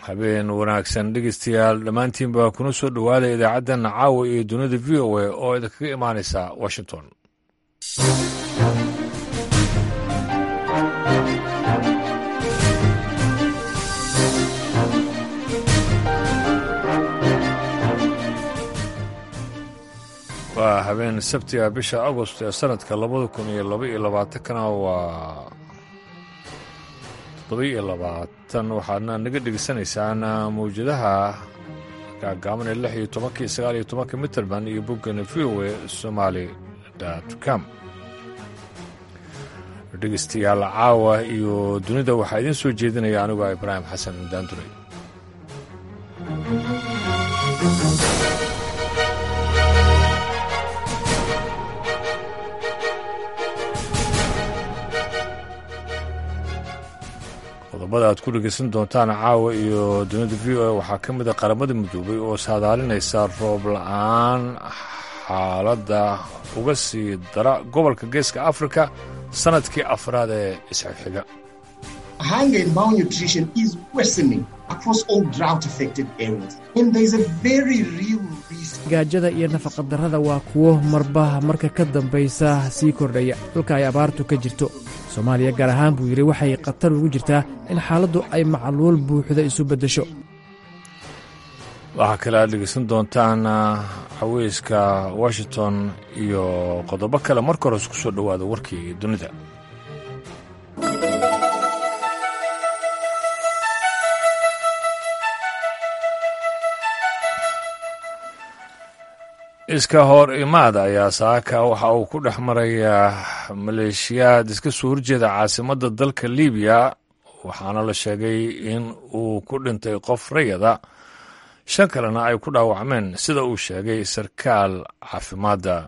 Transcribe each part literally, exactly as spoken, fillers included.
habeen wanaagsan dhegeystayaal dhammaantiinba kuna soo dhowaada idaacaddan caawa iyo dunida v o a oo idinkaga imaanaysa washington. waa habeen sabtiga bisha agost ee sanadka labada kun iyo laba iyo labaatankana waa todoba iyo labaatan waxaadna naga dhegeysanaysaan mawjadaha gaagaaban ee lix iyo tobanka iyo sagaal iyo tobanka mitrband iyo boggana v o a somali dot com. dhegeystayaal caawa iyo dunida waxaa idiin soo jeedinaya aniguo ibraahim xasan daanduray. qodobada aad ku dhegeysan doontaan caawa iyo dunida v o a waxaa ka mid a qaramada midoobay oo saadaalinaysa roob la-aan xaaladda uga sii dara gobolka geeska afrika sanadkii afraad ee isxigxiga. Hunger and malnutrition is worsening across all drought-affected areas, and there is a very real risk. gaajada iyo nafaqadarrada waa kuwo marba marka ka dambaysa sii kordhaya dhulka ay abaartu ka jirto. soomaaliya gaar ahaan buu yidhi waxay khatar ugu jirtaa in xaaladdu ay macluul buuxda isu beddesho. waxaa kale aad dhegeysan doontaan caweyska washington iyo qodobo kale marka hore isku soo dhowaada warkii dunida. iska hor imaad ayaa saaka waxa uu ku dhex marayaa maleeshiyaad iska soo horjeeda caasimadda dalka libiya waxaana la sheegay in uu ku dhintay qof rayada shan kalena ay ku dhaawacmeen sida uu sheegay sarkaal caafimaadda.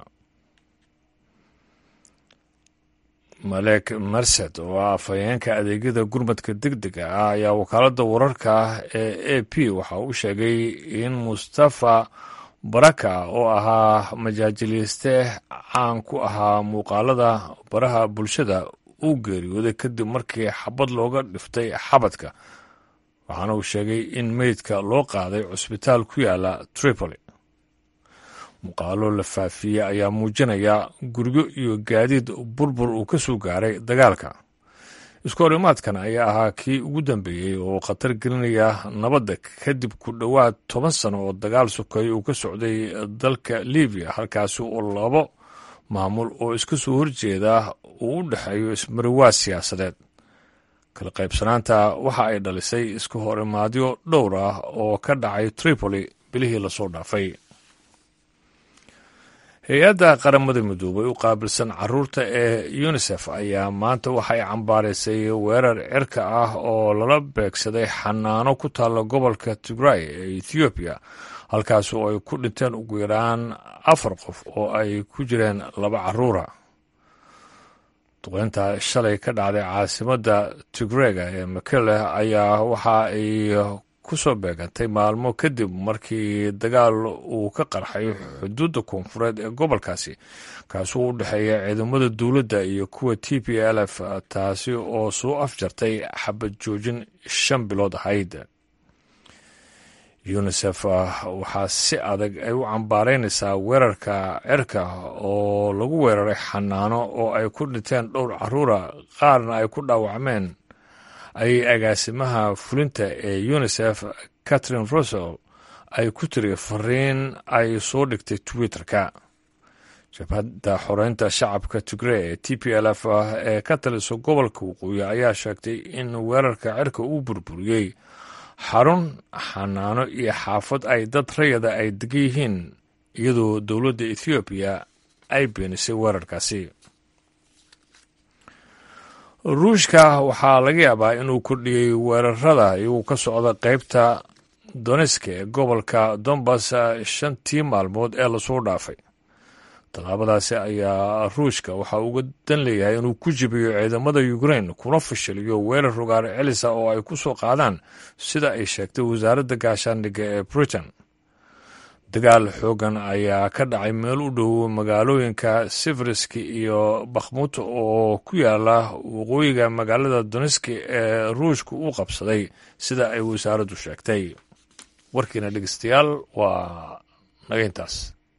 malek marsed oo ah afhayeenka adeegyada gurmadka degdega ah ayaa wakaaladda wararka ee a p waxa uu sheegay in mustafa baraka oo ahaa majaajiliiste caan ku ahaa muuqaalada baraha bulshada uu geeriyooday kadib markii xabad looga dhiftay xabadka waxaana uu sheegay in meydka loo qaaday cusbitaal ku yaala tripoli. muuqaalo la faafiyey ayaa muujinaya guryo iyo gaadiid burbur uu ka soo gaaray dagaalka. isku horimaadkan ayaa ahaa kii ugu dambeeyey oo khatar gelinaya nabadda kadib ku dhowaad toban sano oo dagaal sokeeye uu ka socday dalka libiya halkaasi oo labo maamul oo iska soo horjeeda uu u dhexeeyo ismariwaad siyaasadeed. kala qaybsanaanta waxa ay dhalisay isku horimaadyo dhowr ah oo ka dhacay tripoli bilihii lasoo dhaafay. hay-adda qaramada midoobay u qaabilsan caruurta ee unisef ayaa maanta waxay cambaaraysay weerar cirka ah oo lala beegsaday xanaano ku taalla gobolka tigray ee ethoobiya halkaas oo ay ku dhinteen ugu yaraan afar qof oo ay ku jireen laba caruura. duqeynta shalay ka dhacday caasimadda tigrayga ee makele ayaa waxa ay ku soo beegantay maalmo kadib markii dagaal uu ka qarxay xuduudda koonfureed ee gobolkaasi kaasuu u dhexeeya ciidamada dowladda iyo kuwa t p l f taasi oo soo afjartay xabad joojin shan bilood ahayd. unisef waxaa si adag ay u cambaaraynaysaa weerarka cirka oo lagu weeraray xanaano oo ay ku dhinteen dhowr caruura qaarna ay ku dhaawacmeen ay agaasimaha fulinta ee unisef catherine russell ay ku tiri fariin ay soo dhigtay twitter-ka. jabhadda xoreynta shacabka tigray ee t p l f ee ka taliso gobolka waqooyi ayaa sheegtay in weerarka cirka uu burburiyey xarun xanaano iyo xaafad ay dad rayada ay degan yihiin iyadoo dowladda ethoobiya ay beenisay weerarkaasi. ruushka waxaa laga yaabaa inuu kordhiyey weerarada iyagoo ka socda qaybta doneska ee gobolka donbas shantii maalmood ee lasoo dhaafay. tallaabadaasi ayaa ruushka waxaa uga dan leeyahay inuu ku jibiyo ciidamada ukrain kuna fashiliyo weerar rogaar celisa oo ay ku soo qaadaan sida ay sheegtay wasaaradda gaashaandhigga ee britain. dagaal xoogan ayaa ka dhacay meel u dhow magaalooyinka sivriski iyo bakhmut oo ku yaala waqooyiga magaalada donetski ee ruushka uu qabsaday sida ay wasaaraddu sheegtay. warkiina dhegeystayaal waa naga intaas.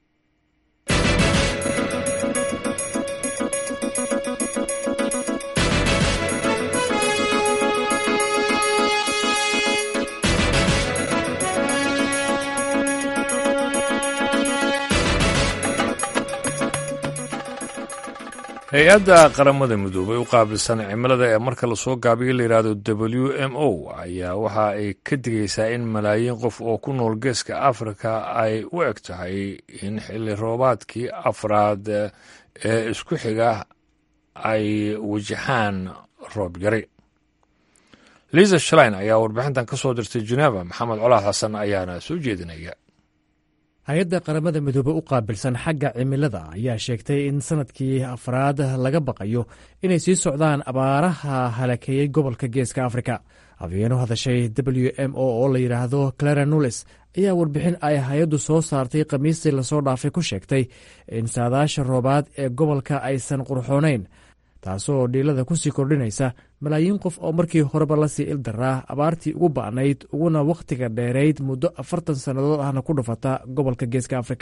hay-adda qaramada midoobay u qaabilsan cimilada ee marka lasoo gaabiyo la yidhaahdo w m o ayaa waxa ay ka digaysaa in malaayiin qof oo ku nool geeska afrika ay u eg tahay in xilli roobaadkii afraad ee isku xiga ay wajahaan roob yari. liisa shalein ayaa warbixintan ka soo dirtay geneva. maxamed colaad xasan ayaana soo jeedinaya. hay-adda qaramada midoobe u qaabilsan xagga cimilada ayaa sheegtay in sanadkii afraad laga baqayo inay sii socdaan abaaraha halakeeyey gobolka geeska afrika. afyeeno hadashay w m o oo la yidhaahdo clara nulis ayaa warbixin ay hay-addu soo saartay khamiistii lasoo dhaafay ku sheegtay in saadaasha roobaad ee gobolka aysan qurxoonayn, taasoo dhiilada ku sii kordhinaysa malaayiin qof oo markii horeba lasii ildaraa abaartii ugu ba'nayd uguna wakhtiga dheerayd muddo afartan sannadood ahna ku dhufata gobolka geeska afrika.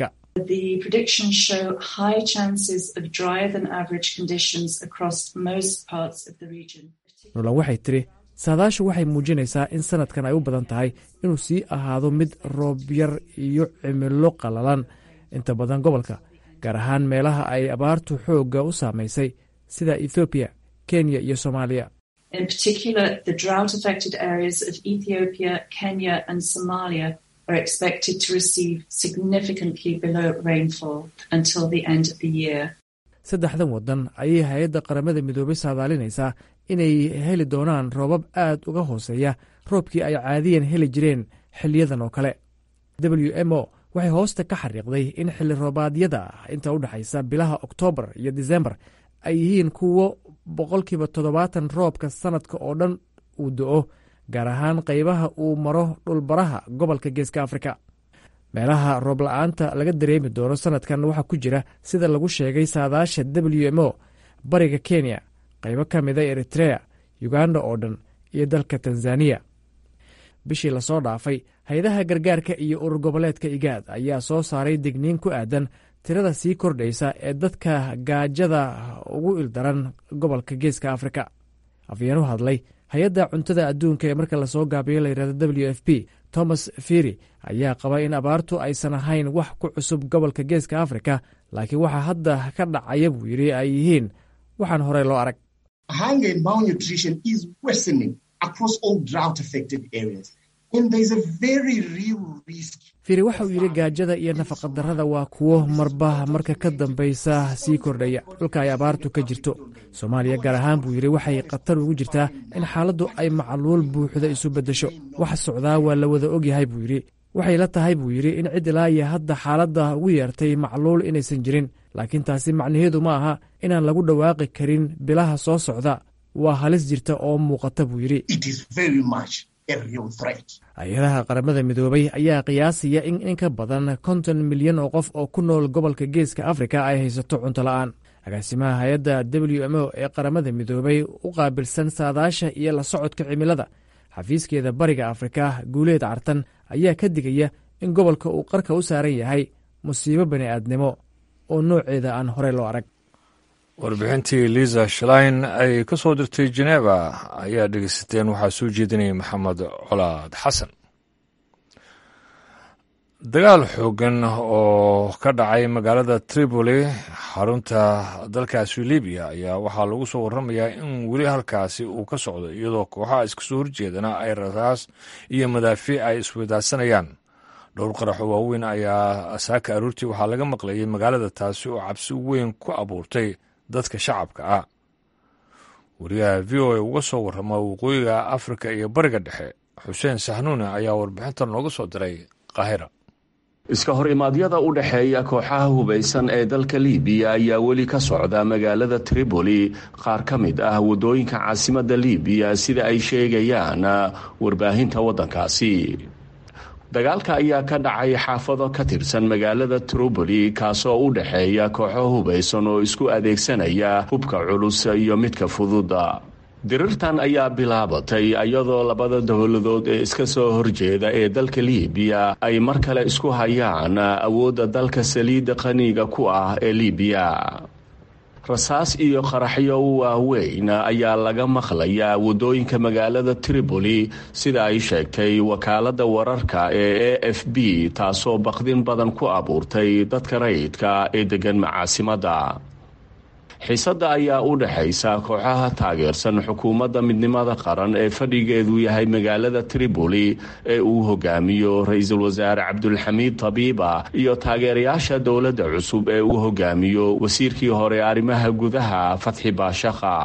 nulan waxay tiri saadaashu waxay muujinaysaa in sanadkan ay u badan tahay inuu sii ahaado mid roobyar iyo cimilo qallalan inta badan gobolka, gaar ahaan meelaha ay abaartu xoogga u saamaysay sida ethoobiya, kenya iyo soomaaliya. In particular, the drought-affected areas of Ethiopia, Kenya and Somalia are expected to receive significantly below rainfall until the end of the year. saddexdan waddan ayay hay-adda qaramada midoobay saadaalinaysaa inay heli doonaan roobab aad uga hooseeya roobkii ay caadiyan heli jireen xiliyadan oo kale. w m o waxay hoosta ka xariiqday in xilli roobaadyada inta u dhexaysa bilaha oktoobar iyo disembar ay yihiin kuwo boqolkiiba toddobaatan roobka sanadka oo dhan uu do-o, gaar ahaan qaybaha uu maro dhulbaraha gobolka geeska afrika. meelaha roob la-aanta laga dareemi doono sanadkan waxaa ku jira sida lagu sheegay saadaasha w m o bariga kenya, qaybo ka mida eritrea, uganda oo dhan iyo dalka tanzaniya. bishii lasoo dhaafay hay-adaha gargaarka iyo urur goboleedka igaad ayaa soo saaray digniin ku aadan tirada sii kordhaysa ee dadka gaajada ugu ildaran gobolka geeska afrika. afyeenu hadlay hay-adda cuntada adduunka ee marka lasoo gaabiyo la yidhahdo w f p thomas firi ayaa qaba in abaartu aysan ahayn wax ku cusub gobolka geeska afrika, laakiin waxa hadda ka dhacaya buu yidhi ay yihiin waxaan horey loo arag. Hunger and malnutrition is worsening across all drought-affected areas. And there's a very real risk. firi waxa uu yidhi gaajada iyo nafaqadarrada waa kuwo marba marka ka dambaysa sii kordhaya dhulka ay abaartu ka jirto. soomaaliya gaar ahaan buu yidhi waxay khatar ugu jirtaa in xaaladdu ay macluul buuxda isu beddesho. waxa socdaa waa la wada ogyahay buu yidhi. waxay la tahay buu yidhi in cid ilaa iyo hadda xaaladda ugu yeertay macluul inaysan jirin, laakiin taasi macnaheedu ma aha inaan lagu dhawaaqi karin bilaha soo socda. waa halis jirta oo muuqata buu yidhi. hay-adaha qaramada midoobay ayaa qiyaasaya in in ka badan konton milyan oo qof oo ku nool gobolka geeska afrika ay haysato cunto la'aan. agaasimaha hay-adda w m o ee qaramada midoobay u qaabilsan saadaasha iyo la socodka cimilada xafiiskeeda bariga afrika guuleed cartan ayaa ka digaya in gobolka uu qarka u saaran yahay musiibo bani'aadnimo oo nooceeda aan horey loo arag. warbixintii liisa shalein ay ka soo dirtay geneva ayaa dhegeysateen. waxaa soo jeedinaya maxamed colaad xasan. dagaal xoogan oo ka dhacay magaalada tripoli xarunta dalkaasi libiya ayaa waxaa lagu soo warramayaa in weli halkaasi uu ka socdo, iyadoo kooxaha iska soo horjeedana ay rasaas iyo madaafiic ay iswadaadsanayaan. dhowr qaraxo waaweyn ayaa saaka aroortii waxaa laga maqlayay magaalada, taasi oo cabsi weyn ku abuurtay dadka shacabka ah. wariyaha v o a uga soo warrama waqooyiga afrika iyo bariga dhexe xuseen sahnuune ayaa warbixinta nooga soo diray qaahira. iska hor imaadyada u dhexeeya kooxaha hubaysan ee dalka libiya ayaa weli ka socda magaalada tripoli, qaar ka mid ah waddooyinka caasimadda libiya sida ay sheegayaan warbaahinta waddankaasi. dagaalka ayaa ka dhacay xaafado ka tirsan magaalada Tripoli kaasoo u dhexeeya kooxo hubaysan oo isku adeegsanaya hubka culus iyo midka fududa. dirirtan ayaa bilaabatay iyadoo labada dowladood ee iska soo horjeeda ee dalka Liibiya ay mar kale isku hayaan awoodda dalka saliidda qaniga ku ah ee Liibiya. rasaas iyo qaraxyo waaweyn ayaa laga maqlayaa wadooyinka magaalada Tripoli sida ay sheegtay wakaalada wararka ee A F B taasoo baqdin badan ku abuurtay dadka rayidka ee degan caasimada. xiisada ayaa u dhaxaysa kooxaha taageersan xukuumadda midnimada qaran ee fadhigeedu yahay magaalada Tripoli ee uu hogaamiyo ra'iisul wasaare Cabdulxamiid Tabiba iyo taageerayaasha dowladda cusub ee uu hogaamiyo wasiirkii hore arrimaha gudaha Fathi Baashaqa.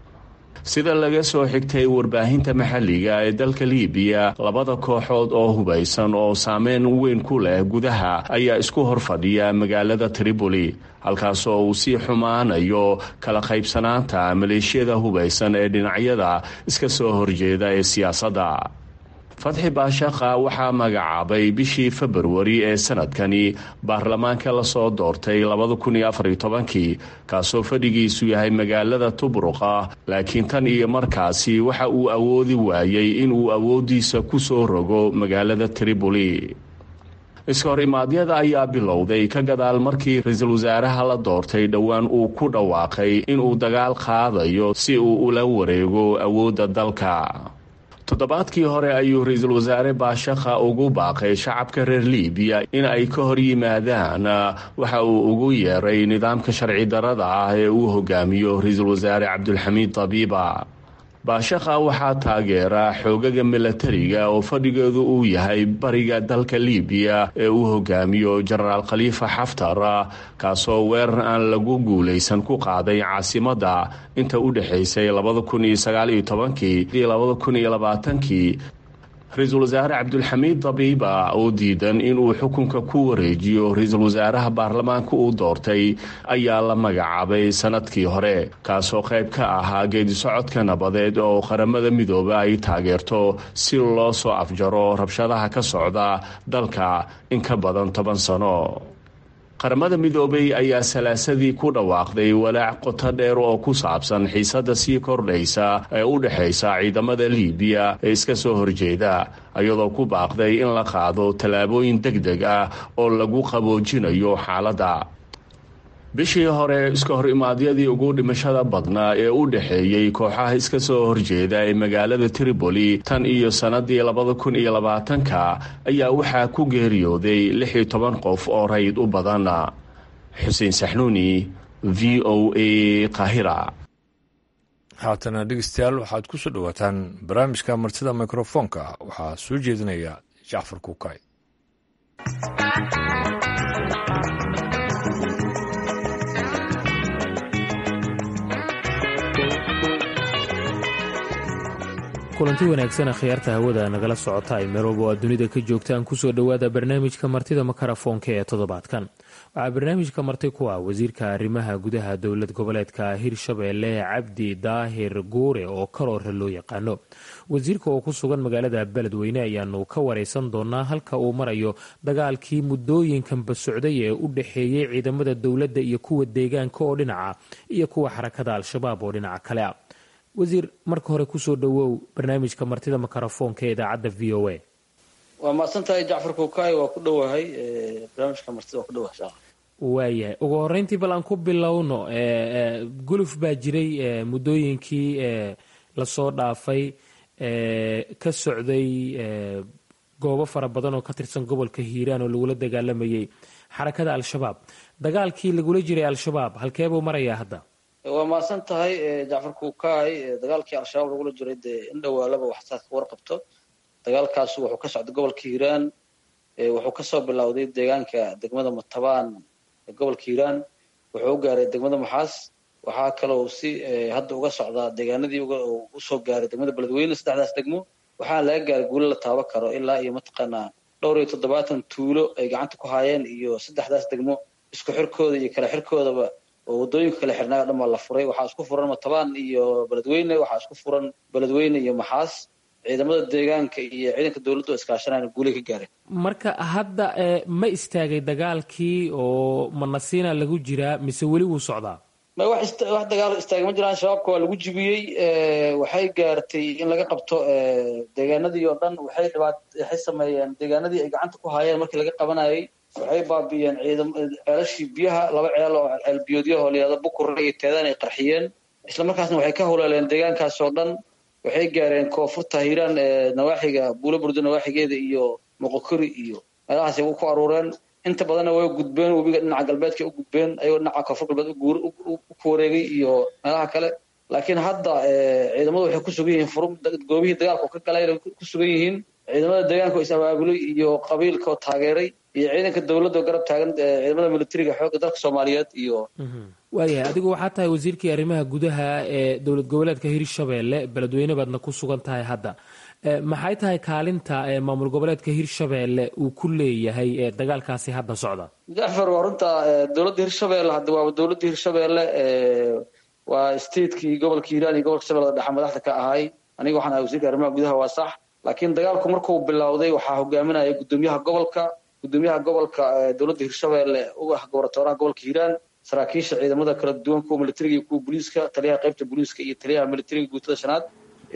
sida laga soo xigtay warbaahinta maxalliga ee dalka Liibiya, labada kooxood oo hubaysan oo saameyn weyn ku leh gudaha ayaa isku horfadhiya magaalada Tripoli, halkaasoo uu sii xumaanayo kala qaybsanaanta maleeshiyada hubaysan ee dhinacyada iska soo horjeeda ee siyaasadda. Fathi Baashaqa waxaa magacaabay bishii Februari ee sanadkani baarlamaanka la soo doortay labada kun iyo afar iyo tobankii kaasoo fadhigiisu yahay magaalada Tubruqa, laakiin tan iyo markaasi waxa uu awoodi waayay inuu awoodiisa ku soo rogo magaalada Tripoli. iskahor-imaadyada ayaa bilowday ka gadaal markii ra'iisul wasaaraha la doortay dhowaan uu ku dhawaaqay inuu dagaal qaadayo si uu ula wareego awoodda dalka. toddobaadkii hore ayuu ra'iisul wasaare Baashaqa ugu baaqay shacabka reer Liibiya in ay ka hor yimaadaan waxa uu ugu yeeray nidaamka sharci darrada ah ee uu hogaamiyo ra'iisul wasaare Cabdulxamiid Tabiba. Baashaqa waxaa taageera xoogaga milatariga oo fadhigeedu uu yahay bariga dalka Liibiya ee uu hogaamiyo Generaal Khalifa Haftar, kaasoo weerar aan lagu guulaysan ku qaaday caasimadda inta u dhaxaysay labada kun iyo sagaal iyo tobankii iyo labada kun iyo labaatankii. ra'iisul wasaare Cabdulxamiid Tabiba oo diidan inuu xukunka ku wareejiyo ra'iisul wasaaraha baarlamaanka uu doortay ayaa la magacaabay sanadkii hore, kaasoo qayb ka ahaa geedi socodka nabadeed oo qaramada midooba ay taageerto si loo soo afjaro rabshadaha ka socda dalka in ka badan toban sano. qaramada midoobay ayaa salaasadii ku dhawaaqday walaac qoto dheer oo ku saabsan xiisada sii kordhaysa ee u dhaxaysa ciidamada Liibiya ee iska soo horjeeda, iyadoo ku baaqday in la qaado tallaabooyin degdeg ah oo lagu qaboojinayo xaaladda. bishii hore iska hor imaadyadii ugu dhimashada badnaa ee u dhaxeeyay kooxaha iska soo horjeeda ee magaalada Tripoli tan iyo sanadii labada kun iyo labaatanka ayaa waxaa ku geeriyooday lix iyo toban qof oo rayid u badan. Xuseen Saxnuuni, V O A, Qaahira. haatana dhegeystayaal waxaad ku soo dhawaataan barnaamijka martida mikrofoonka. waxaa soo jeedinaya Jacfar Kuukay. kulanti wanaagsan akhyaarta hawada nagala socota ay meel walba oo dunida ka joogtaan kusoo dhowaada barnaamijka martida makarafoonka ee toddobaadkan. waxaa barnaamijka marti ku ah wasiirka arrimaha gudaha dowlad goboleedka Hirshabeelle Cabdi Daahir Guure oo karoore loo yaqaano. wasiirka oo ku sugan magaalada Beledweyne ayaanu ka wareysan doonaa halka uu marayo dagaalkii muddooyinkanba socday ee u dhaxeeyay ciidamada dowladda iyo kuwa deegaanka oo dhinaca iyo kuwa xarakada Al-Shabaab oo dhinaca kale ah. wasiir, marka hore kusoo dhawow barnaamijka martida makarafoonka ee idaacadda V O A. waa mahadsantahay Jacfar Kuukay, waa ku dhowahay barnaamijka martida waa ku dhowahay. waayahay, ugu horeyntii bal aan ku bilowno guluf baa jiray muddooyinkii lasoo dhaafay ka socday goobo fara badan oo ka tirsan gobolka Hiiraan oo lagula dagaalamayay xarakada Al-Shabaab. dagaalkii lagula jiray Al-Shabaab halkee buu marayaa hadda? waa mahadsan tahay Jacfar Kuukay. dagaalkii Al-Shabaab lagula jiray dee in dhowaalaba waxsaad ka warqabto. dagaalkaas wuxuu ka socday gobolka Hiiraan, wuxuu kasoo bilowday deegaanka degmada Matabaan ee gobolka Hiiraan, wuxuu u gaaray degmada Maxaas, waxaa kaloo si hadda uga socdaa deegaanadii u soo gaaray degmada Beledweyne. saddexdaas degmo waxaa laga gaaray guulo la taaban karo ilaa iyo mataqaanaa dhowr iyo toddobaatan tuulo ay gacanta ku haayeen, iyo saddexdaas degmo isku xirkooda iyo kala xirkoodaba oo wadooyinka kala xirnaa dhan waa la furay. waxaa isku furan Matabaan iyo Beledweyne, waxaa isku furan Beledweyne iyo Maxaas. ciidamada deegaanka iyo ciidanka dowladda oo iskaashanayna guulay ka gaareen. marka hadda ma istaagay dagaalkii oo manasiina lagu jiraa mise weli wuu socdaa? ma wax wax dagaal istaagay ma jiraan. shabaabka waa lagu jibiyey, waxay gaartay in laga qabto deegaanadii oo dhan. waxay dhibaat waxay sameeyeen deegaanadii ay gacanta ku haayeen markii laga qabanayay. waxay baabi'iyeen ciidam ceelashii biyaha, laba ceel oo ceel biyoodyo oo layihahdo Bukurre iyo Teedaan ay qarxiyeen. isla markaasna waxay ka howleeleen deegaankaas oo dhan. waxay gaareen koonfurta Hiiraan ee nawaaxiga Buuloburdo nawaaxigeeda iyo Moqokuri iyo meelahaas ay ku aruureen. inta badanna way gudbeen webiga dhinaca galbeedka u gudbeen, ayagoo dhinaca koonfur galbeed ku wareegay iyo meelaha kale. laakiin hadda ciidamadu waxay ku sugan yihiin furum goobihii dagaalka ka galay ku sugan yihiin. ciidamada deegaanka oo is abaabulay iyo qabiilka oo taageeray iyo ciidanka dowladda oo garab taagan ciidamada militariga xoogga dalka Soomaaliyeed iyo waayahay. adigu waxaa tahay wasiirkii arrimaha gudaha ee dowlad goboleedka Hirshabeelle, beledweyne baadna ku sugan tahay hadda. maxay tahay kaalinta maamul goboleedka Hirshabeelle uu ku leeyahay ee dagaalkaasi hadda socda? Jacfar, waa runta dowladda Hirshabeelle hadda waa dowladda Hirshabeelle waa statekii gobolka Hiiraan iyo gobolka Shabeellaha Dhexe madaxda ka ahay. aniga waxaan ahay wasiirka arrimaha gudaha, waa sax. laakiin dagaalku markuu bilowday waxaa hogaaminaya gudoomiyaha gobolka gudoomiyaha gobolka dowladda Hirshabeelle u ah goboltooraha gobolka Hiiraan, saraakiisha ciidamada kala duwan, kuwa militariga iyo kuwa booliiska, taliyaha qaybta booliiska iyo taliyaha militariga guutada shanaad.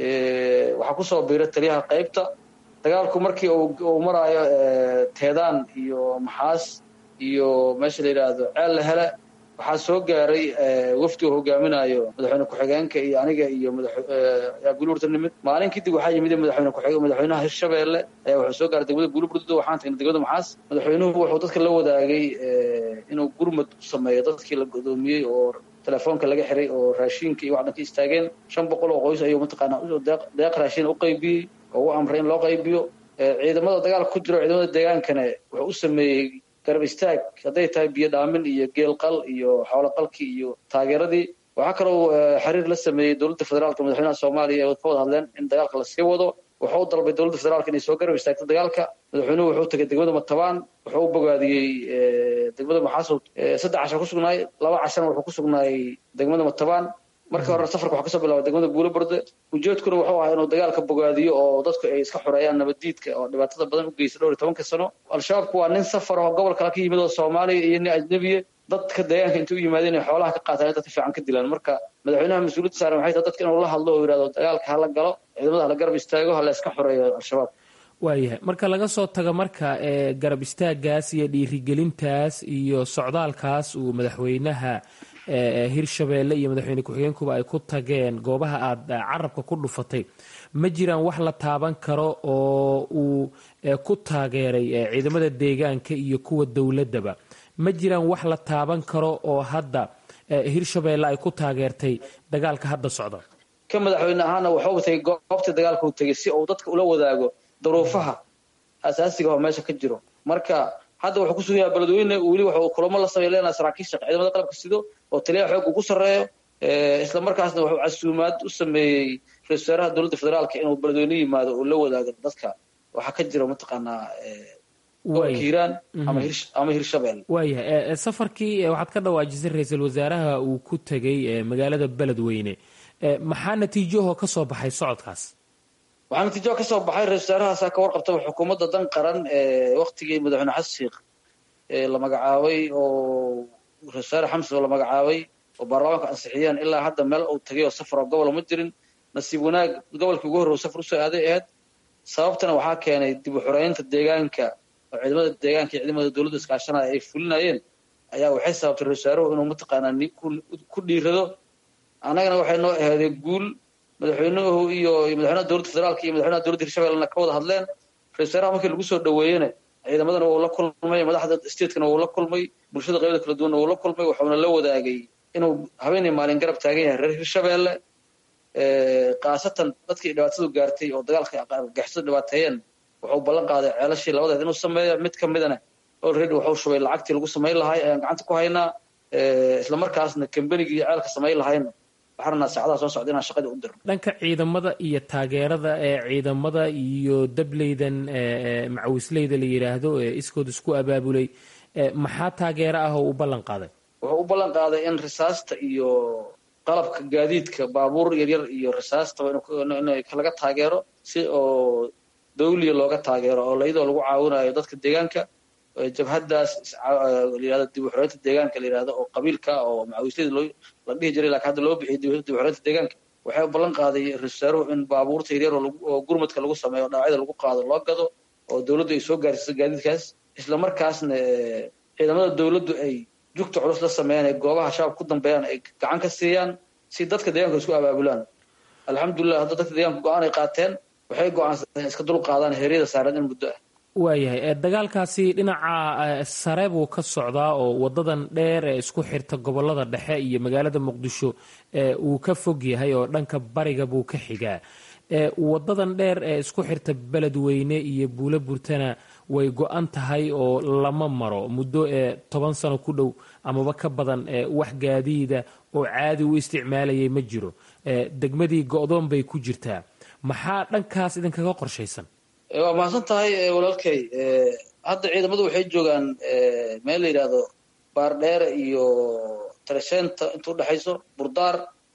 waxaa kusoo biiray taliyaha qaybta. dagaalku markii uu maraayo Teedaan iyo Maxaas iyo meesha la yidhaahdo ceel la hele, waxaa soo gaaray wafdi uu hogaaminayo madaxweyne ku-xigeenka iyo aniga iyo Buuloburdo nimid. maalin kadib waxaa yimid madaxweyne ku-xigeenka madaxweynaha Hirshabeelle ayaa wuxuu soo gaaray degmada Buuloburdo. waxaan tagnay degmada Maxaas. madaxweynuhu wuxuu dadka la wadaagay inuu gurmad u sameeyo dadkii la godoomiyey oo telefoonka laga xiray oo raashinka iyo wax dhan ka istaageen. shan boqol oo qoys ayuu mataqaanaa usoo deeq raashin u qaybiyey oo u amray in loo qaybiyo. ciidamada dagaalka ku jiro ciidamada deegaankana wuxuu u sameeyey garab istaag, hadday tahay biyo dhaamin iyo geel qal iyo xoolo qalkii iyo taageeradii. waxaa kaloo xiriir la sameeyey dowladda federaalka, madaxweynaha Soomaaliya ay ka wada hadleen in dagaalka la sii wado. wuxuu dalbay dowladda federaalka inay soo garab istaagto dagaalka. madaxweynuhu wuxuu tagay degmada Matabaan, wuxuu u bogaadiyey degmada Maxaas. saddex casho ku sugnaay, laba cashana wuxuu ku sugnaay degmada Matabaan. markii hore safarka waxaa kasoo bilaabay degmada Buuloburdo. ujeedkuna wuxuu ahaa inuu dagaalka bogaadiyo oo dadku ay iska xoreeyaan nabaddiidka oo dhibaatada badan u geysta dhowr iyo tobanka sano. al-shabaabku waa nin safar oo gobol kale ka yimid oo Soomaaliya iyo nin ajnabiye. dadka deegaanka intuu yimaadeen inay xoolaha ka qaataan dadka fiican ka dilaan. marka madaxweynaha mas-uuliyadda saaran waxay tahay dadka inuu la hadlo oo yidhahdo dagaalka hala galo, ciidamada hala garab istaago, hala iska xoreeyo al-shabaab. waayahay. marka laga soo tago marka garab istaagaas iyo dhiirigelintaas iyo socdaalkaas uu madaxweynaha Hirshabeelle iyo madaxweyne ku-xigeenkuba ay ku tageen goobaha aad carabka ku dhufatay, ma jiraan wax la taaban karo oo uu ku taageeray ciidamada deegaanka iyo kuwa dowladdaba? ma jiraan wax la taaban karo oo hadda Hirshabeelle ay ku taageertay dagaalka hadda socda? ka madaxweyne ahaana wuxuu tagay goobta dagaalka uu tagay si uu dadka ula wadaago duruufaha asaasiga oo meesha ka jiro. marka hadda wuxuu ku sugan yahay beledweyne, weli wuxuu kulamo la sameeyay saraakiisha ciidamada qalabka sido oo taliyaha xoog ugu sareeyo. isla markaasna wuxuu casuumaad u sameeyey ra'iisul wasaaraha dowladda federaalka inuu beledweyne yimaado oo la wadaago dadka waxa ka jira mataqaanaa Hiiraan ama Hirshabeelle. waayahay. safarkii waxaad ka dhawaajisay ra'iisul wasaaraha uu ku tegey magaalada beledweyne. maxaa natiijahoo ka soo baxay socodkaas? waxaa natiijo ka soo baxay ra'iisul wasaarahaasa ka warqabta xukuumadda dan qaran ee waqtigii madaxweyne xasan sheekh ee la magacaabay oo ra'iisul wasaare xamse oo la magacaabay oo baarlamaanka ansixiyeen. ilaa hadda meel uu tagay oo safar oo gobol ma jirin. nasiib wanaag gobolkii ugu horreeyay safar usoo aaday ahayd. sababtana waxaa keenay dib u xoreynta deegaanka oo ciidamada deegaanka iyo ciidamada dowladda iskaashanaya ay fulinayeen ayaa waxay sababtay ra'iisul wasaaruhu inuu mataqaanaa ku dhiirado. annagana waxay noo ahaadeen guul. madaxweynuhu iyo madaxweynaha dowladda federaalka iyo madaxweynaha dowladda Hirshabeellena ka wada hadleen. ra'iisul wasaaraha markii lagu soo dhaweeyena ciidamadana wuu la kulmay, madaxda statekana wuu la kulmay, bulshada qaybada kala duwanna wuu la kulmay. wuxuuna la wadaagay inuu habeenii maalin garab taagan yahay reer Hirshabeelle, khaasatan dadkii dhibaatadu gaartay oo dagaalka argagixisada dhibaateeyeen. wuxuu ballan qaaday ceelashii labadeed inuu sameeyo. mid ka midana already wuxuu shubay lacagtii lagu samayn lahay ayaan gacanta ku haynaa. isla markaasna kambanigii ceelka samayn lahayna waxaana saacadaha soo socda inaan shaqadii u dirno. dhanka ciidamada iyo taageerada ee ciidamada iyo dableydan macawisleyda la yidhaahdo ee iskood isku abaabulay, maxaa taageero ah oo u ballan qaaday? wuxuu u ballan qaaday in risaasta iyo qalabka gaadiidka baabuur yaryar iyo risaasta in laga taageero si oo dawliya looga taageero oo layadoo lagu caawinayo dadka deegaanka jabhadaas layihahdo dib u xoreynta deegaanka la yihahdo oo qabiilka oo macawisyadii loo la dhihi jiray laakiin hadda loo bixiyay dib u xoreynta deegaanka waxay u ballan qaaday ra-iisul wasaaruhu in baabuurta yaryar oo gurmadka lagu sameeyo o dhaawacyada lagu qaado loo gado oo dawladdu ay soo gaarsiiso gaadiidkaas isla markaasna ciidamada dawladdu ay jugta culus la sameeyaan ee goobaha shabaab ku dambeeyaan ay gacan ka siiyaan si dadka deegaanka isku abaabulaan alxamdulilah hadda dadka deegaanka go-aan ay qaateen waxay go-aansadeen iska dul qaadaan heeryada saaran in muddo ah waayahay dagaalkaasi dhinaca sare buu ka socdaa oo wadadan dheer ee isku xirta gobolada dhexe iyo magaalada muqdisho uu ka fog yahay oo dhanka bariga buu ka xigaa wadadan dheer ee isku xirta beledweyne iyo buulo burtana way go-an tahay oo lama maro muddo ee toban sano ku dhow amaba ka badan wax gaadiida oo caadi u isticmaalayay ma jiro degmadii go-doon bay ku jirtaa maxaa dhankaas idinkaga qorshaysan waa mahadsan tahay walaalkay hadda ciidamadu waxay joogaan meel la yidhaahdo baardheere iyo taresheenta inta udhexayso burdaar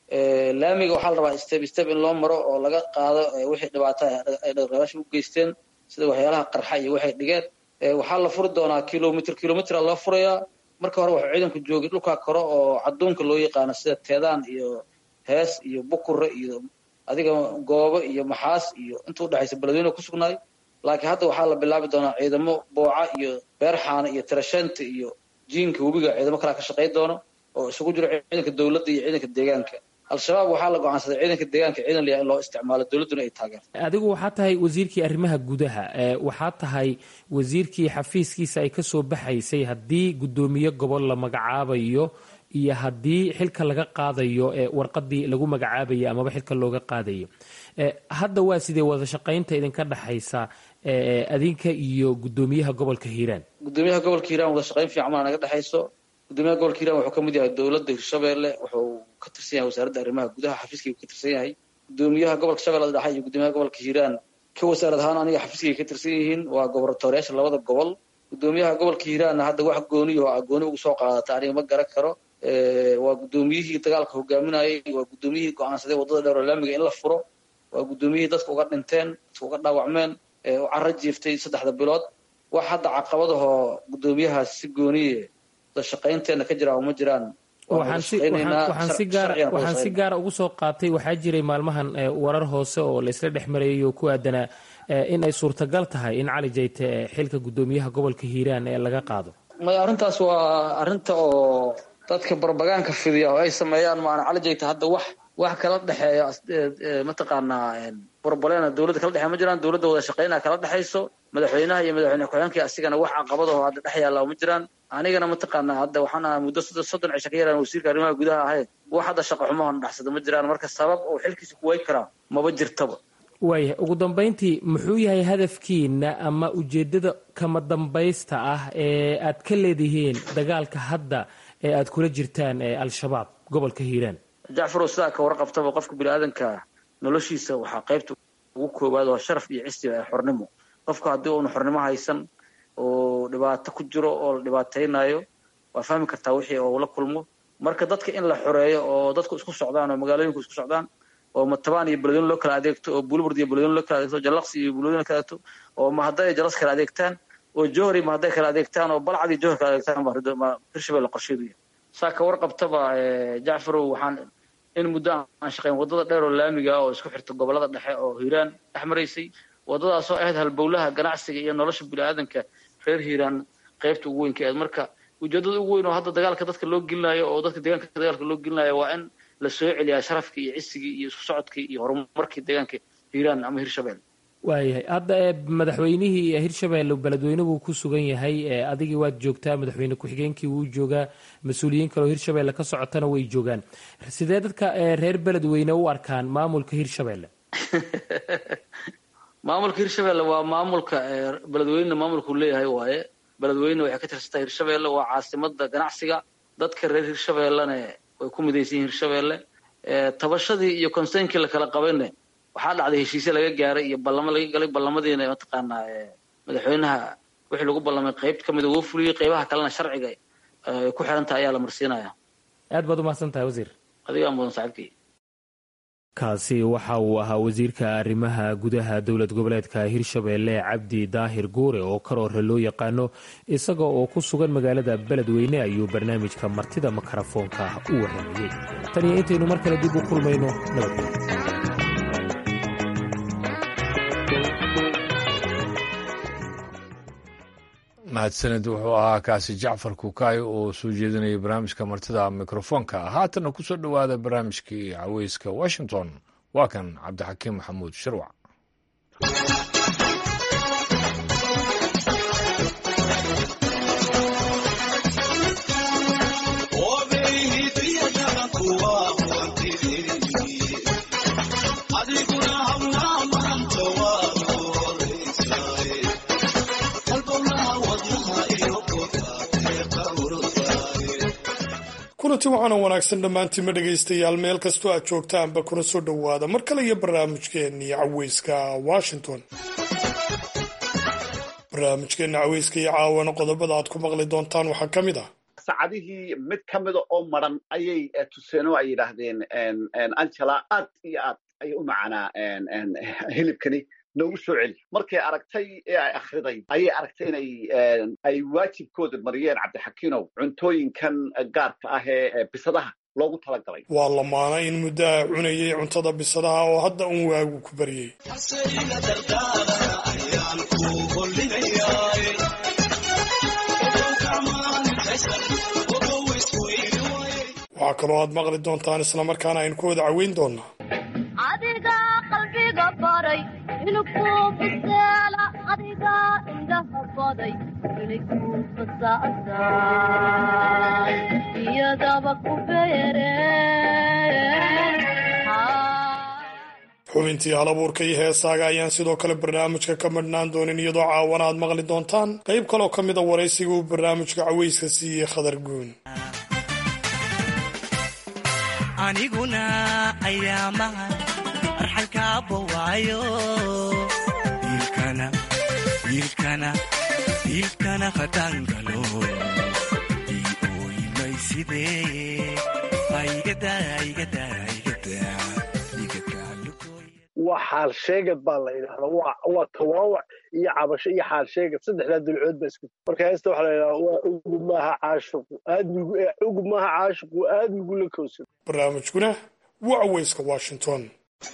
laamiga waxaa la rabaa step step in loo maro oo laga qaado wixii dhibaata ay dhaqaalaasha u geysteen sida waxyaalaha qarxa iyo waxay dhigeen waxaa la furi doonaa kilomitr kilomitr loo furayaa marka hore waxuu ciidanku joogay dhulkaa kore oo cadduunka loo yaqaano sida teedaan iyo hees iyo bukure iyo adiga goobo iyo maxaas iyo inta udhexaysa beledweyne ku sugnaay laakiin hadda waxaa la bilaabi doonaa ciidamo booca iyo beerxaana iyo tarasheenta iyo jiinka webiga ciidamo kalaa ka shaqay doono oo isugu jiro ciidanka dawladda iyo ciidanka deegaanka al-shabaab waxaa la go-aansaday ciidanka deegaanka ciidan layahay in loo isticmaalo dawladduna ay taageerto adigu waxaa tahay wasiirkii arrimaha gudaha waxaa tahay wasiirkii xafiiskiisa ay ka soo baxaysay haddii guddoomiye gobol la magacaabayo iyo haddii xilka laga qaadayo warqadii lagu magacaabayo amaba xilka looga qaadayo hadda waa sidee wada shaqaynta idinka dhexaysa adinka iyo guddoomiyaha gobolka hiiraan guddoomiyaha gobolka hiiraan wada shaqayn fiican maa naga dhexayso guddoomiyaha gobolka hiiraan wuxuu kamid yahay dowladda hirshabeelle wuxuu ka tirsan yahay wasaaradda arrimaha gudaha xafiiskaygu ka tirsan yahay guddoomiyaha gobolka shabeellada dhexe iyo guddoomiyaha gobolka hiiraan ka wasaarad ahaan aniga xafiiskayga ka tirsan yihiin waa goboratooriyaasha labada gobol guddoomiyaha gobolka hiiraanna hadda wax gooniyo oo gooni ugu soo qaadata aniga ma garan karo waa guddoomiyihii dagaalka hogaaminayay waa guddoomiyihii go-aansaday waddada dheer oo laamiga in la furo waa guddoomiyihii dadka uga dhinteen dadka uga dhaawacmeen u carro jiiftay saddexda bilood wax hadda caqabadahoo guddoomiyahaas si gooniye wada shaqaynteena ka jira uma jiraan waxaan si gaara ugu soo qaatay waxaa jiray maalmahan warar hoose oo laysla dhex marayay oo ku aadanaa in ay suurtagal tahay in cali jayte xilka guddoomiyaha gobolka hiiraan ee laga qaado maya arrintaas waa arrinta oo dadka barbagaanka fidiya oo ay sameeyaan maana cali jayte hadda wax wax kala dhexeeya mataqaanaa borbolena dawladda kala dhexeeya ma jiraan dawladda wada shaqaynaa kala dhexayso madaxweynaha iyo madaxweyne ku-xigeenkii asigana wax caqabadaho hadda dhex yaalla ma jiraan anigana mataqaanaa hadda waxaan ahaa muddo soddon cisho ka yaraan wasiirka arrimaha gudaha ahayd wax hadda shaqa xumahona dhaxsada ma jiraan marka sabab oo xilkiisa ku way karaa maba jirtaba waaya ugu dambayntii muxuu yahay hadafkiina ama ujeeddada kama dambaysta ah ee aad ka leedihiin dagaalka hadda ee aad kula jirtaan al-shabaab gobolka hiiraan jacfarow sidaa ka warqabtaba qofka bini-aadanka noloshiisa waxaa qaybta ugu koowaad waa sharaf iyo cisti ee xornimo qofka haddii uuna xornimo haysan oo dhibaato ku jiro oo la dhibaataynayo waa fahmi kartaa wixii oo la kulmo marka dadka in la xoreeyo oo dadku isku socdaan oo magaalooyinku isku socdaan oo matabaan iyo beledweyne loo kala adeegto oo bulburd iyo beledweyne loo kala adeegto jallaqsi iyo beledweyne kala adeegto oo mahadda iyo jalas kala adeegtaan oo johor iyo mahadda kala adeegtaan oo balcad iyo johor kala adeegtaan baa hirshabelle qorsheedu yahay saa ka warqabtaba jacfarow waxaan in muddo aan shaqayn waddada dheer oo laamiga oo isku xirta gobolada dhexe oo hiiraan dhex maraysay waddadaasoo ahayd halbowlaha ganacsiga iyo nolosha bini-aadanka reer hiiraan qaybta ugu weyn ka ahayd marka ujeeddada ugu weyn oo hadda dagaalka dadka loo gelinayo oo dadka deegaanka dagaalka loo gelinayo waa in la soo celiyaa sharafkii iyo cisigii iyo isku socodkii iyo horumarkii deegaanka hiiraan ama hirshabelle waayahay hadda madaxweynihii hirshabelle beledweyne buu ku sugan yahay adigii waad joogtaa madaxweyne ku-xigeenkii wuu joogaa mas-uuliyiin kaleo hirshabelle ka socotana way joogaan sidee dadka reer beledweyne u arkaan maamulka hirshabelle maamulka hirshabelle waa maamulka beledweynena maamulkuu leeyahay waaye beledweyne waxay ka tirsantahay hirshabelle waa caasimada ganacsiga dadka reer hirshabellena way ku midaysan yihin hirshabelle tabashadii iyo conseynkii lakala qabayne waxaa dhacday heshiisye laga gaaray iyo ballamo laga galay ballamadiina mataqaanaa madaxweynaha wixii lagu ballamay qayb kamida wuu fuliyey qaybaha kalena sharciga ku xiran tahay ayaa la marsiinaya aad baad umahadsan tahay wasiir adigaa mudan saaxiibkii kaasi waxa uu ahaa wasiirka arrimaha gudaha dowlad goboleedka hirshabeelle cabdi daahir guure oo karoore loo yaqaano isaga oo ku sugan magaalada beledweyne ayuu barnaamijka martida makarafoonka u waramayey tan iyo intaynu mar kale dib u kulmayno nabadgelyo. mahadsanid wuxuu ahaa kaasi jacfar kukaay oo soo jeedinaya barnaamijka martida mikrofoonka haatanna ku soo dhowaada barnaamijkii caweyska washington waa kan cabdixakiim maxamuud shirwac. kulanti waxaana wanaagsan dhammaantiinma dhegaystayaal meel kastoo aad joogtaanba kuna soo dhowaada mar kale iyo barnaamijkeennii caweyska washington. barnaamijkeenna caweyska iyo caawana qodobada aad ku maqli doontaan waxaa ka mid ah saacadihii mid ka mida oo maran ayay tuseen oo ay yidhaahdeen angela aad iyo aad ayay u macanaa hilibkani noogu soo celi markay aragtay ee ay akhriday ayay aragtay inay ay waajibkooda mariyeen cabdixakiinow cuntooyinkan gaarka ah ee bisadaha loogu talagalay. waa lamaana in muddaha cunayay cuntada bisadaha oo hadda un waagu ku baryey. waxaa kaloo aad maqli doontaan islamarkaana aynu ku wada caweyn doonaa adiga qalbiga baray inuu biseela adiga indhaha baday inuu fasaasay iyadaba ku beere. xubintii halabuurka iyo heesaaga ayaan sidoo kale barnaamijka ka madhnaan doonin iyadoo caawana aad maqli doontaan qayb kaloo ka mid a waraysiga uu barnaamijka caweyska siiyey khadar guun. aniguna ayaamaha arxankaaba waayo wiilkana wiilkana wiilkana qadangalo iooyimay sidee aigada aigada aigada waa xaal sheegad baa la yidhahdaa waa tawaawac iyo cabasho iyo xaal sheegad saddexdaa dulcood ba isku marka heesta waxaa la yidhahdaa waa ugub maaha caashiqu aadmigu ugub maaha caashiqu aadmigu la kowsado. barnaamijkuna waa caweyska washington.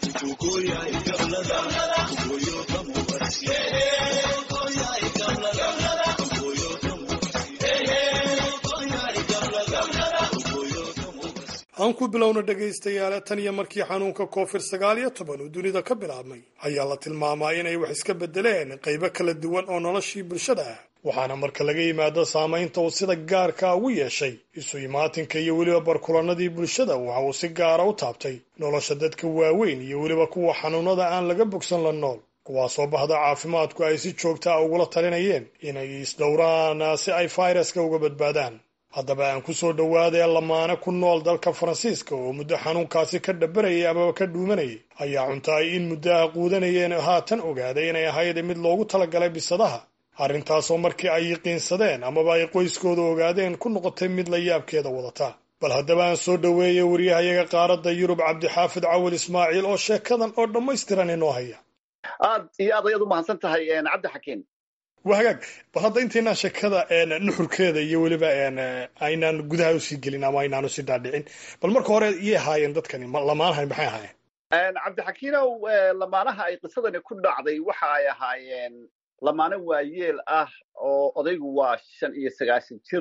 aan ku bilowna dhegaystayaale tan iyo markii xanuunka covid sagaal iyo toban uu dunida ka bilaabmay ayaa la tilmaamaa inay wax iska beddeleen qaybo kala duwan oo noloshii bulshada ah waxaana marka laga yimaado saamaynta uu sida gaarka ugu yeeshay isu imaatinka iyo weliba barkulanadii bulshada waxa uu si gaara u taabtay nolosha dadka waaweyn iyo weliba kuwa xanuunada aan laga bogsan la nool kuwaasoo bahda caafimaadku ay si joogta ah ugula talinayeen inay isdhowraan si ay fayraska uga badbaadaan. haddaba aan ku soo dhowaadee lamaane ku nool dalka faransiiska oo muddo xanuunkaasi ka dhabarayay amaba ka dhuumanayay ayaa cunto ay in muddaha quudanayeen haatan ogaaday inay ahayd mid loogu talagalay bisadaha arrintaasoo markii ay yiqiinsadeen amaba ay qoyskooda ogaadeen ku noqotay mid la yaabkeeda wadata. bal haddaba aan soo dhoweeyey waryahayaga qaaradda yurub cabdixaafid cawil ismaaciil oo sheekadan oo dhammaystiran inoo haya. aad iyo aad ayaad u mahadsan tahay cabdixakiin. waa hagaag bal hadda intaynaan sheekada nuxurkeeda iyo weliba aynaan gudaha usii gelin ama aynaan usii dhaadhicin bal marka hore iyay ahaayeen dadkani lamaanahan maxay ahaayeen? cabdixakiinow lamaanaha ay qisadani ku dhacday waxa ay ahaayeen lamaane waayeel ah oo odaygu waa shan iyo sagaashan jir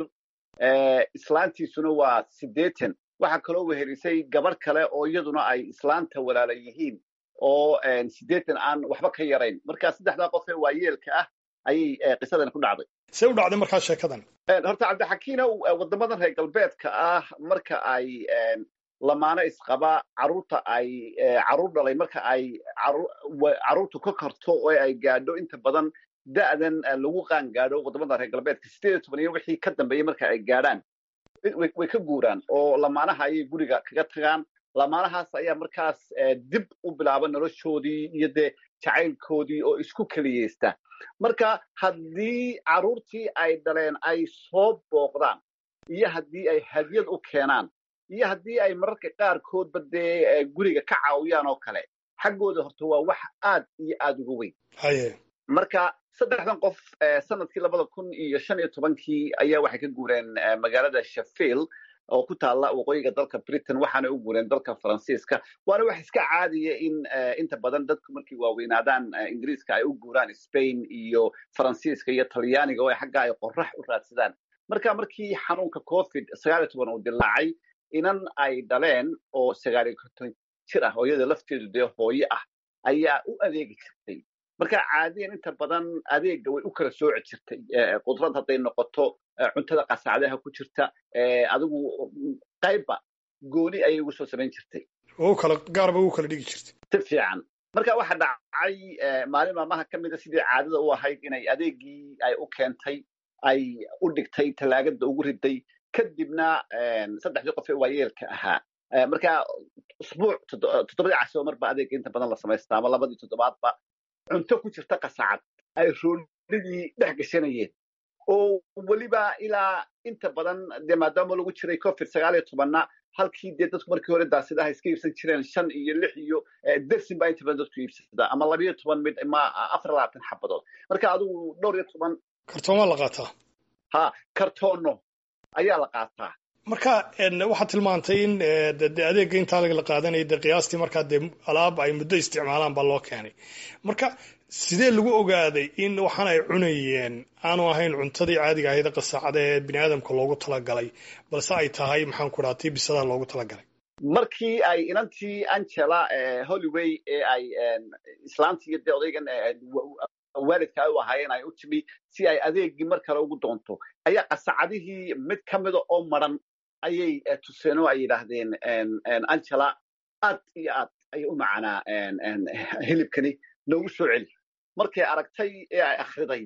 islaantiisuna waa siddeetan waxaa kaloo wehelisay gabarh kale oo iyaduna ay islaanta walaala yihiin oo siddeetan aan waxba ka yarayn markaa saddexdaa qof ee waayeelka ah ayay qisadan ku dhacday. see u dhacday markaa sheekadan? horta cabdixakiinow waddamadan reer galbeedka ah marka ay lamaano isqaba carruurta ay carruur dhalay marka ay carruurtu ka karto oo ay gaadho inta badan da'dan lagu qaan gaadho waddamada reer galbeedka siddeed iyo toban iyo wixii ka dambeeyey marka ay gaadhaan way ka guuraan oo lamaanaha ayay guriga kaga tagaan. lamaanahaas ayaa markaas dib u bilaaba noloshoodii iyo dee jacaylkoodii oo isku keliyeysta. marka haddii carruurtii ay dhaleen ay soo booqdaan iyo haddii ay hadiyad u keenaan iyo haddii ay mararka qaarkoodba dee guriga ka caawiyaan oo kale xaggooda horta waa wax aad iyo aad uga weyn haye marka saddexdan qof sanadkii labada kun iyo shan iyo tobankii ayaa waxay ka guureen magaalada Sheffield oo ku taala waqooyiga dalka Britain waxaana u guureen dalka Faransiiska waana wax iska caadiya in inta badan dadku markii waaweynaadaan Ingiriiska ay u guuraan Spain iyo Faransiiska iyo Talyaaniga oo xagga ay qorrax u raadsadaan marka markii xanuunka covid sagaal iyo toban uu dilaacay inan ay dhaleen oo sagaal iyo konton jir ah hooyada lafteedu dee hooyo ah ayaa u adeegi jirtay marka caadiyan inta badan adeega way u kala sooci jirtay qudrad hadday noqoto cuntada qasacdaha ku jirta adigu qaybba gooni ayay ugu soo samayn jirtay oo kala gaarba u kala dhigi jirtay si fiican marka waxa dhacay maalin maalmaha ka mid ah sidii caadada u ahayd inay adeegii ay u keentay ay u dhigtay talaagada ugu riday kadibna saddexdii qof ee waayeelka ahaa marka usbuuc toddobadii casho marba adeega inta badan la samaystaa ama labadii toddobaadba cunto ku jirta qasacad ay roolidii dhex gashanayeen oo weliba ilaa inta badan dee maadaama lagu jiray covid sagaal iyo tobanna halkii dee dadku markii hore daasidaha iska iibsan jireen shan iyo lix iyo dersin baa inta badan dadku iibsada ama labiyo toban mid ama afar labaatan xabadood marka adigu dhowr iyo toban kartoomaa la qaataa ha kartoono ayaa la qaataa marka waxaad tilmaantay in de adeega intaa la qaadanaya de qiyaastii markaa dee alaab ay muddo isticmaalaan baa loo keenay marka sidee lagu ogaaday in waxaan ay cunayeen aanu ahayn cuntadii caadiga ahayd qasacada ee bini aadamka loogu talagalay balse ay tahay maxaan ku dhaha tii bisada loogu talagalay markii ay inantii Angela Holloway ee ay islaantii iyo odaygan waalidka ay u ahaayeen ay u timi si ay adeegii mar kale ugu doonto ayaa qasacadihii mid ka mida oo maran ayay tuseen oo ay yidhaahdeen Angela aad iyo aad ayay u macanaa hilibkani noogu soo celi markay aragtay ee ay akhriday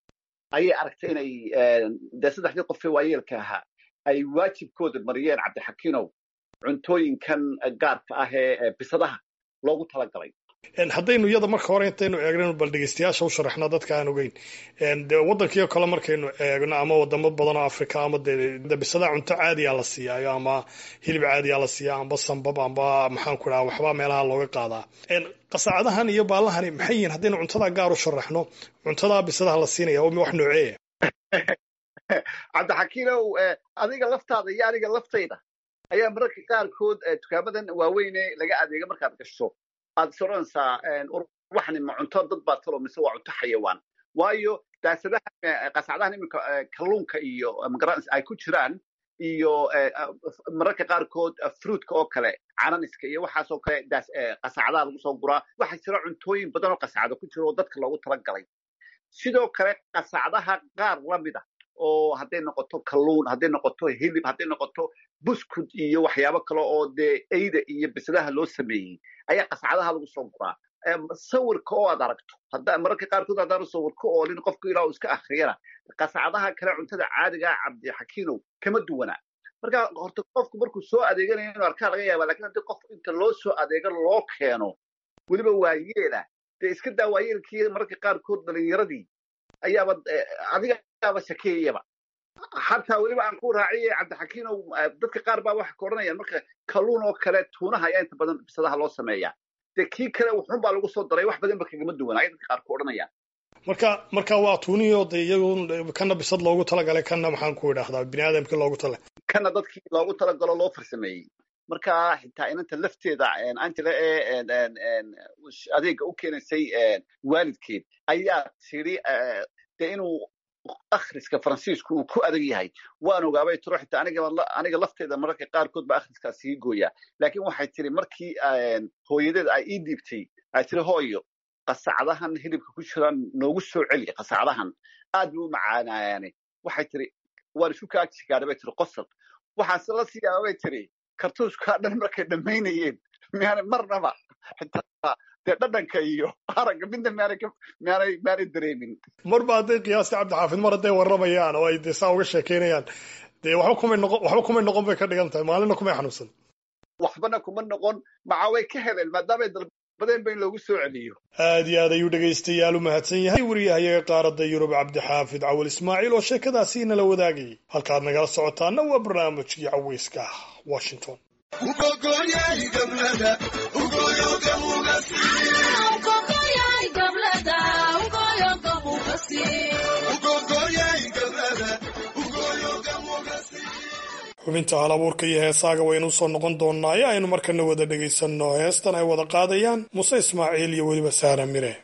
ayay aragtay inay dee saddexdii qof ee waayeelka ahaa ay waajibkooda mariyeen cabdixakiinow cuntooyinkan gaarka ah ee bisadaha loogu talagalay haddaynu iyada marka hore intaynu eegno bal dhegeystayaasha u sharaxno dadka aan ogeyn de waddankiio kale markaynu eegno ama wadamo badan oo Afrika ama de bisada cunto caadiya la siiyaayo ama hilib caadiya la siiyaa amba sambab amba maxaan ku dhaha waxba meelaha looga qaadaa qasacadahan iyo baalahani maxay yihiin haddaynu cuntada gaar u sharaxno cuntada bisadaha la siinaya oo wax nooceeya cabdixakiinow adiga laftaada iyo aniga laftayda ayaa mararka qaarkood dukaamadan waaweyne laga adeega markaad gasho aad soranaysaa waxani ma cunto dad baa talo mise waa cunto xayawaan waayo daasadaha qasacadahan iminka kalluunka iyo magaran ay ku jiraan iyo mararka qaarkood fruitka oo kale cananiska iyo waxaas oo kale daas qasacadaha lagu soo guraa waxaa jira cuntooyin badan oo qasacado ku jira oo dadka loogu talagalay sidoo kale qasacadaha qaar lamid ah oo hadday noqoto kalluun hadday noqoto hilib hadday noqoto buskud iyo waxyaabo kale oo dee eyda iyo bisadaha loo sameeyey ayaa qasacadaha lagu soo guraa sawirka oo aad aragto hadda mararka qaarkood haddaan sawirka oolin qofku ilaa uu iska akhriyana qasacadaha kale cuntada caadiga cabdixakiinow kama duwana marka horta qofku markuu soo adeeganayo inuu arkaa laga yaaba lakin haddii qof inta loo soo adeego loo keeno weliba waayeela dee iska daa waayeelkii mararka qaarkood dhalinyaradii ayaaba adigaaba shakeeyaba xataa weliba aan ku raaciye cabdixakiinow dadka qaar baa waxa ka odhanayaan marka kalluun oo kale tuunaha ayaa inta badan bisadaha loo sameeyaa dee kii kale wuxuun baa lagu soo daray wax badan ba kagama duwan ayay dadka qaar ku odhanayaan marka marka waa tuuniyoo de iyagu kana bisad loogu talagalay kana maxaan ku idhaahdaa bini aadamkii loogu tala kana dadkii loogu talagalo loo farsameeyey marka xitaa inanta lafteeda Angela ee adeega u keenaysay waalidkeed ayaa tiri dee inuu akhriska faransiisku uu ku adag yahay waan ogaabay tiro xitaa aniga aniga lafteeda mararka qaarkood ba akhriskaas sii gooyaa laakiin waxay tiri markii hooyadeed ay ii dhiibtay ay tiri hooyo qasacadahan hilibka ku jiraan noogu soo celi qasacadahan aad buu u macaanayaane waxay tiri waan isu kaagsigaadha bay tiri qosol waxaase la siiyaa bay tiri kartuuskaa dhan markay dhammaynayeen miyaanay marnaba xitaa dee dhadhanka iyo aragga midna miyaanay miyaanay miyaanay dareemin marba hadday qiyaasta cabdixaafid mar hadday warramayaan oo ay dee saa uga sheekeynayaan dee waxba kumay noqon waxba kumay noqon bay ka dhigan tahay maalina kumay xanuunsan waxbana kuma noqon maca way ka heleen maadaamay badeen ba in loogu soo celiyo aad iyo aad ayuu dhegaystayaal u mahadsan yahay wariyahayaga qaaradda yurub cabdixaafid cawal ismaaciil oo sheekadaasi inala wadaagayay halkaad nagala socotaana waa barnaamijkii caweyska washington xubinta hal abuurka iyo heesaaga waynu usoo noqon doonaaye aynu markana wada dhegaysanno heestan ay wada qaadayaan muse ismaaciil iyo weliba saara mire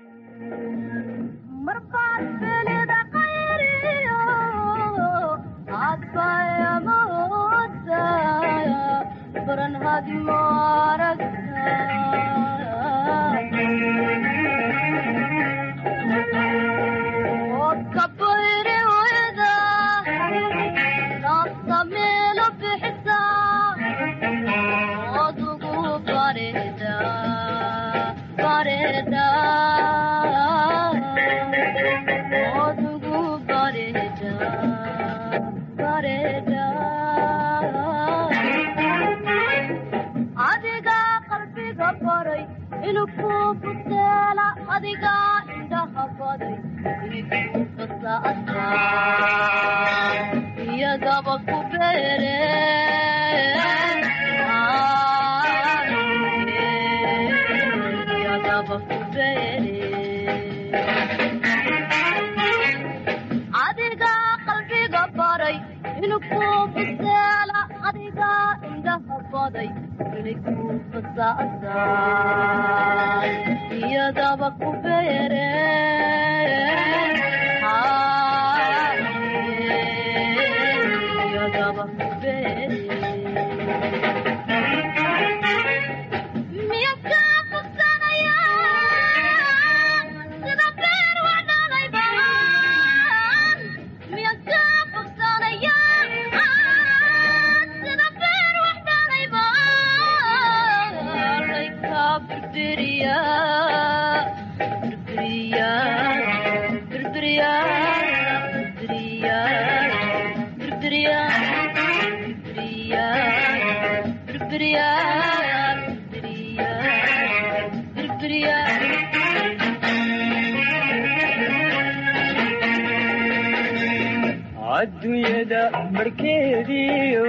adduunyada barkeediyo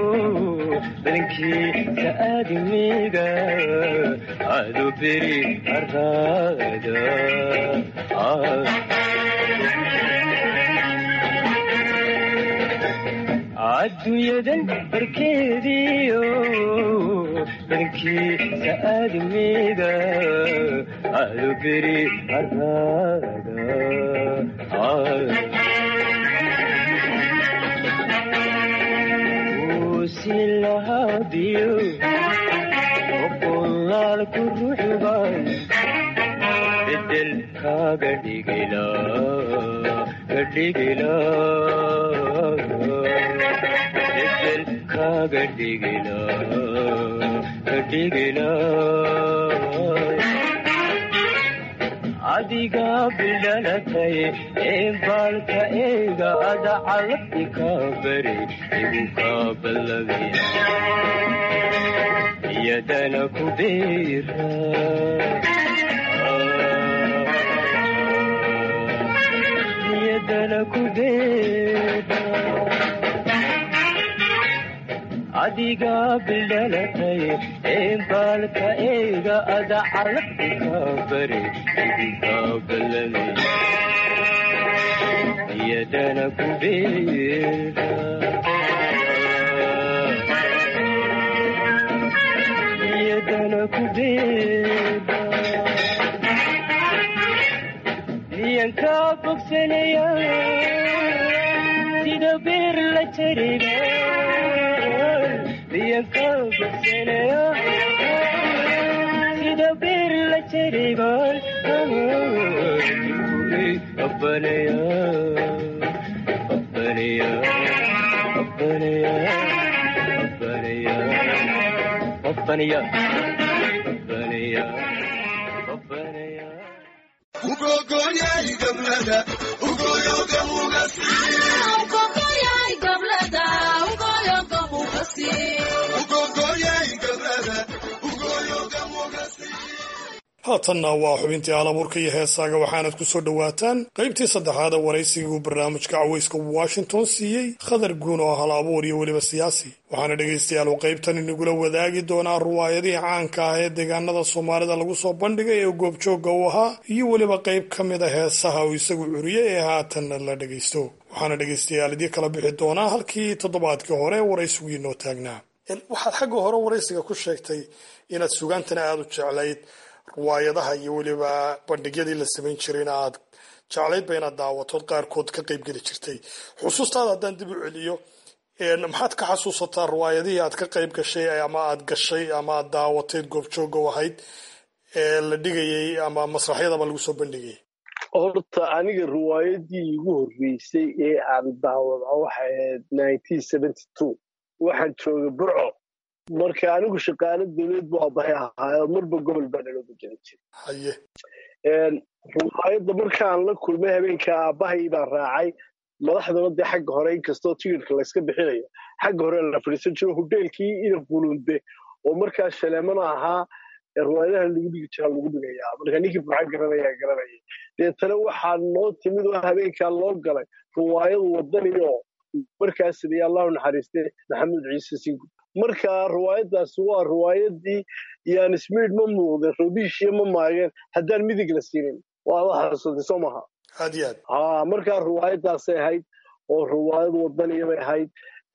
badankiisa aadamiga adu beri araada adduunyadan barkeediyo badankiisa aadamiga adu beri araada silahadiyo oqolaal ku ruuxban bedel kaaga dhigila dhigila bedel kaaga dhigila dhigila adiga bilalatay ee baalka eega ada calabti ka bari igu ka ballabay yadana ku beera yadana ku beera adiga bilalatay ee baalka eega ada calabti ka bari yadana ku beera yadana ku beera niyanka bogsanaya sida beer la jariga niyanka bogsanaya sida beer la jariga Abbanaya, Abbanaya, Abbanaya, Abbanaya, Abbanaya, Abbanaya, Abbanaya. Ugogoya igablada, ugoyo gamugasi. Ugogoya igablada, ugoyo gamugasi. Ugogoya igablada, ugoyo gamugasi. haatanna waa xubintii halabuurka iyo heesaaga waxaanad ku soo dhowaataan qaybtii saddexaad ee waraysigii uu barnaamijka cawayska washington siiyey khadar guun oo hal abuur iyo weliba siyaasi waxaana dhegaystayaal uu qaybtan inagula wadaagi doonaa ruwaayadihii caanka ah ee deegaanada soomaalida lagu soo bandhigay ee goobjoogga u ahaa iyo weliba qayb ka mid a heesaha uu isagu curiyey ee haatanna la dhegaysto waxaana dhegaystayaal idii kala bixi doonaa halkii toddobaadkii hore waraysigii noo taagnaa waxaad xagga hore waraysiga ku sheegtay inaad sugaantana aada u jeclayd ruwaayadaha iyo weliba bandhigyadii la samayn jirayna aad jeclaydba inaad daawatood qaarkood ka qayb geli jirtay xusuustaada haddaan dib u celiyo maxaad ka xasuusataa ruwaayadihii aad ka qayb gashay ama aad gashay ama aad daawatayd goobjooga u ahayd ee la dhigayay ama masraxyadaba lagu soo bandhigayay horta aniga ruwaayadii igu horreysay ee aan daawada waxay ahayd nineteen seventy two waxaan joogay burco marka anigu shaqaale dawlad buu abahay ahaayo marba gobol baa nalooga jeli jiray haye ruwaayadda markaan la kulmay habeenka aabbahay baan raacay madaxdana dee xagga hore inkastoo tigirka layska bixinayo xagga hore la fadhiisan jiro hoteelkii inaf bulunde oo markaa shaleemana ahaa ruwaayadaha lagu dhigi jiraa lagu dhigayaa marka ninkii burca garanaya garanaya deetana waxaa noo timid oo habeenkaa loo galay ruwaayadu wadaniyo markaas sidii allahu naxariistay maxamed ciise singu marka ruwaayadaasi waa ruwaayadii yaan ismiid ma muuqdeen robiishiya ma maageen haddaan midig la siinin waa la xasuustay soo maha aad iyo aad haa markaa ruwaayadaasay ahayd oo ruwaayad wadaniya bay ahayd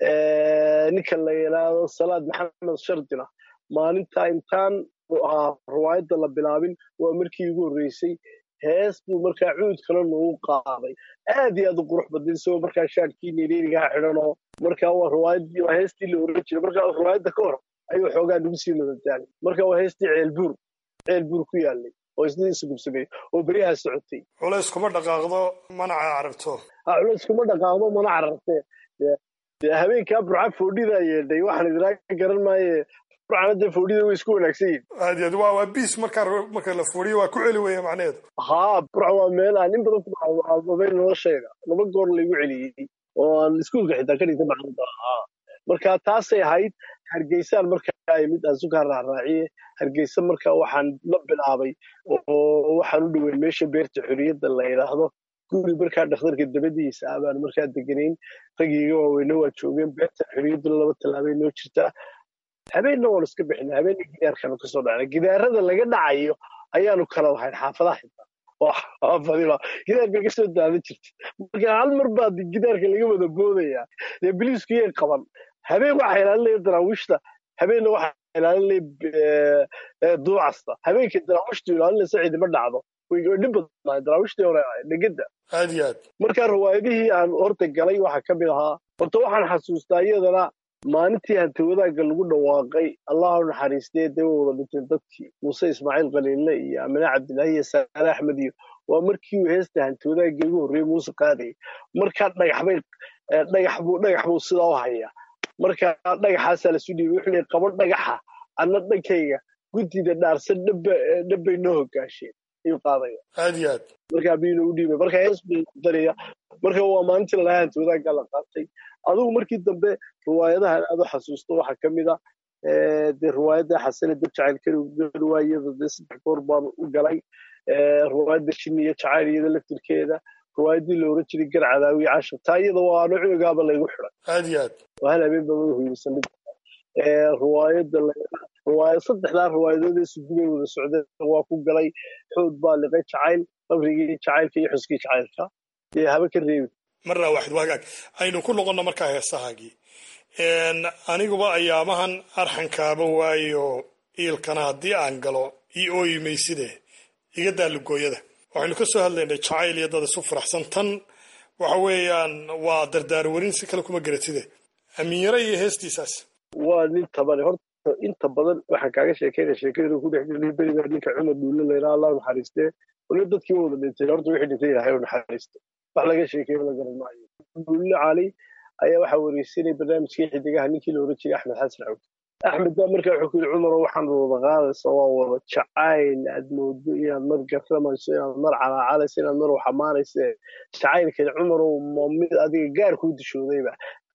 ninka la yidhaahdo salaad maxamed shardina maalintaa intaan ruwaayadda la bilaabin waa markii igu horreysay hees buu markaa cuud kale noogu qaaday aad iyo aad u qurux badan isagoo markaa shaadkii nereerigaha xidhan oo markaa waa ruwaayadii waa heestii la oran jiray markaa ruwaayadda ka hor ayuu xoogaa nagu sii madadaalay marka waa heestii ceelbuur ceelbuur ku yaallay oo isna isugubsamey oo beryaha socotay culays kuma dhaqaaqdo mana cararto culays kuma dhaqaaqdo mana cararte dee habeenkaa burca foodhidaa yeedhay waxaan idinaa garan maaye burcanada foodhida way isku wanaagsan yihin aad iyo aad waa waa biis markaa marka la foodhiyo waa ku celi weya macnaheedu haa burca waa meel aan in badan ku aababay noloshayda laba goor laygu celiyey oo aan iskuulka xitaa ka dhigta macallinta ahaa marka taasay ahayd hargeysaan markaa imid aan sukaa raaraaciye hargeysa markaa waxaan la bilaabay oo waxaan u dhoweyn meesha beerta xorriyadda la yidhaahdo guri markaa dhakhtarka dabadiisa ah baan markaa deganayn raggiiga waaweyne waa joogeen beerta xorriyaddu laba tallaabay noo jirtaa habeenna waan iska bixina habeenna gidaarkanu kasoo dhacnay gidaarada laga dhacayo ayaanu kala lahayn xaafadaha xitaa oo xaafadiba gidaarka kasoo daadan jirtay marka hal mar baa gidaarka laga wada boodayaa dee biliisku yay qaban habeen waxaa ilaalinaya daraawiishta habeenna waxaa ilaalinaya duucasta habeenkii daraawiishtu ilaalinaysa cidima dhacdo way dhib badnaa daraawiishtii hore dhegada aad iyo aad markaa riwaayadihii aan horta galay waxaa ka mid ahaa horta waxaan xasuustaa iyadana maalintii hanti wadaagga lagu dhawaaqay allahu naxariistee dee way wada dhinteen dadkii muuse ismaaciil qaliille iyo amine cabdilaahi iyo saare axmed iyo waa markii uu heesta hanti wadaagga ugu horreeyey muuse qaadayay markaa dhagaxbay dhagax buu dhagax buu sidaa u hayaa markaa dhagaxaasaa lasu dhiibay wuxuu leeyay qabo dhagaxa anna dhankayga guddida dhaarsan dhaba dhabbay noo hogaasheen ayuu qaadaya aad iyo aad markaa biina u dhiibay markaa hees buu daraya marka waa maalintii lalahaa hanti wadaagga la qaatay adigu markii dambe riwaayadahan aad u xasuusto waxaa ka mid a dee riwaayadda xasane dab jacayl kariwaayada dee saddex goor baan u galay riwaayadda shiniya jacayl iyada laftirkeeda riwaayaddii la oran jiray gar cadaawiye cashar taa iyada waa ano cunugaaba laygu xiday aad iyo aad oo hal habeen baa wada hoyeysan mid riwaayadda riwaayad saddexdaa riwaayadood ee sugubay wada socdeen waa ku galay xood baa liqay jacayl qabrigii jacaylka iyo xuskii jacaylka dee haba ka reebi marna waaxid waagaag aynu ku noqonno markaa heesahaagii aniguba ayaamahan arxankaaba waayo iilkana haddii aan galo ii ooyi mayside iga daalugooyada waxaynu ka soo hadlaynay jacayl iyo dad isu faraxsan tan waxa weeyaan waa dardaar warin si kale kuma garatide amiinyaro iyo heestiisaas waa nin tabane horta inta badan waxaan kaaga sheekayna sheekadu ku dhex jirnay berigaa ninka cumar duulle layidhaha allah naxariistee wali dadkii waa wada dhintay horta wixii dhintay ilaahay u naxariisto wax laga sheekeeyo la garan maayo duulle cali ayaa waxaa wareysanay barnaamijkii xidigaha ninkii la oran jiray axmed xasan cawd axmed baa markaa wuxuu ku yidhi cumaro waxaan wada qaadaysa waa wada jacayl aad moodo inaad mar garamayso inaad mar calaacalayso inaad mar waxamaanayso jacaylkeeda cumarow ma mid adiga gaar kuu dishoodayba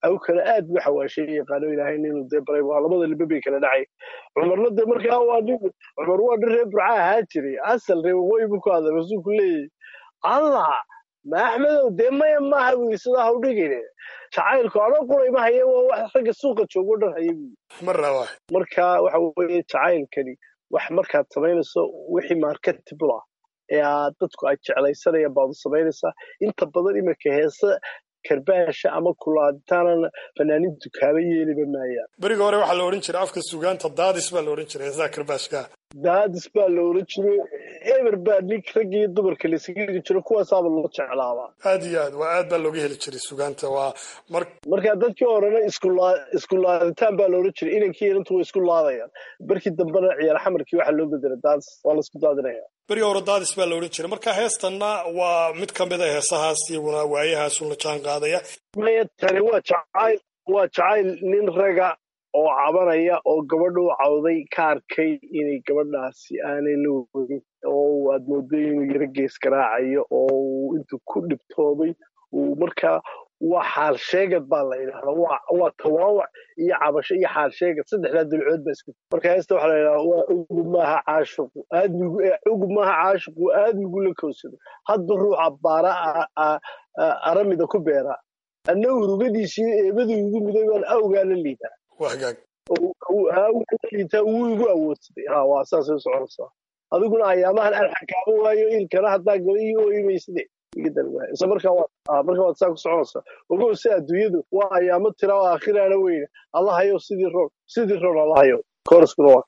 أو كلا آد بحواشي قالوا إلى هين إنه دبر وعلى بعض اللي ببي كلا داعي عمر لده مركا هو عمر هو درب رعاه هاتري أصل ريوي بكذا بس كله الله ما أحمد دم يما هو يصلح ودقيقة شعير كانوا قري ما هي واحد حق السوق تشوفه ده هي مرة واحد مركا وحوي شعير كذي wax markaad samaynayso wixii marketable ah ee aad dadku ay jeclaysanayaan baad samaynaysaa inta badan imarka heesa karbaasha ama kulaaditaana fanaaniintu kaaba yeeliba maayaan bariga hore waxa la oran jiray afka suugaanta daadis baa la oran jiray heesaha karbaashka daadis baa la oran jiray eber baa nik rag iyo dumarka la isigi jiro kuwaasaaba loo jeclaabaa aad iyo aad waa aad baa looga heli jiray suugaanta waa mar marka dadkii horena isku isku laaditaan baa la oran jiray inankii intu way isku laadayaan barkii dambana ciyaar xamarkii waxa loo bedelay daadis waa la isku daadinaya bariga hore daadis baa la oran jiray marka heestanna waa mid ka mid ah heesahaas iyaguna waayahaas uu la jaan qaadaya maya tani waa jacayl waa jacayl nin raga oo cabanaya oo gabadhu cawday ka arkay inay gabadhaasi aanay la wadin oo aad mooday inuu yara gees garaacayo oo intuu ku dhibtooday uu markaa waa xaal sheegad baa la yidhaahdaa waa waa tawaawac iyo cabasho iyo xaal sheegad saddexdaa dulcood baa isku marka heesta waxaa la yidhahdaa waa ugub maaha caashiqu aadmigu ugub maaha caashiqu aadmigu la kowsado hadda ruuxa baara aramida ku beera annagu rugadiisii eebadii ugu miday baan awgaa la liitaa wahagaag liitaa wuu igu awoodsaday ha waa saasay soconaysaa adiguna ayaamahan alxakaamo waayo ilkana haddaa gaba ii ooyimaysade isla markaa waa markaa waad saa ku soconaysaa ogow si adduunyadu waa ayaamo tira oo aakhiraana weyna allahayow sidii roon sidii roon allahayow kooraskuna waa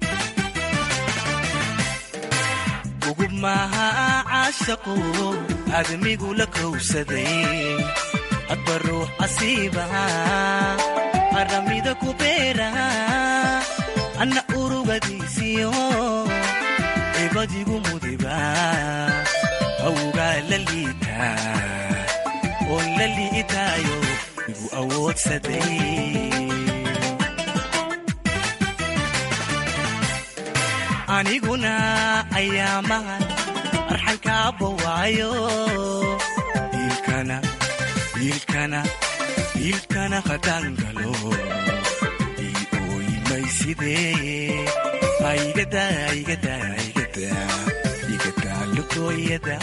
ugub maaha caashaqu aadamigu la kowsaday hadba ruux asiibaha aramida ku beera anna urugadiisiyo cibadigu mudiba awgaa la liitaa oo la liitaayo igu awoodsaday aniguna ayaamahan arxankaaba waayo ilkana ilkana ilkana qadangalo ii ooyimaysidee aigada aigada aigada igada lugoyada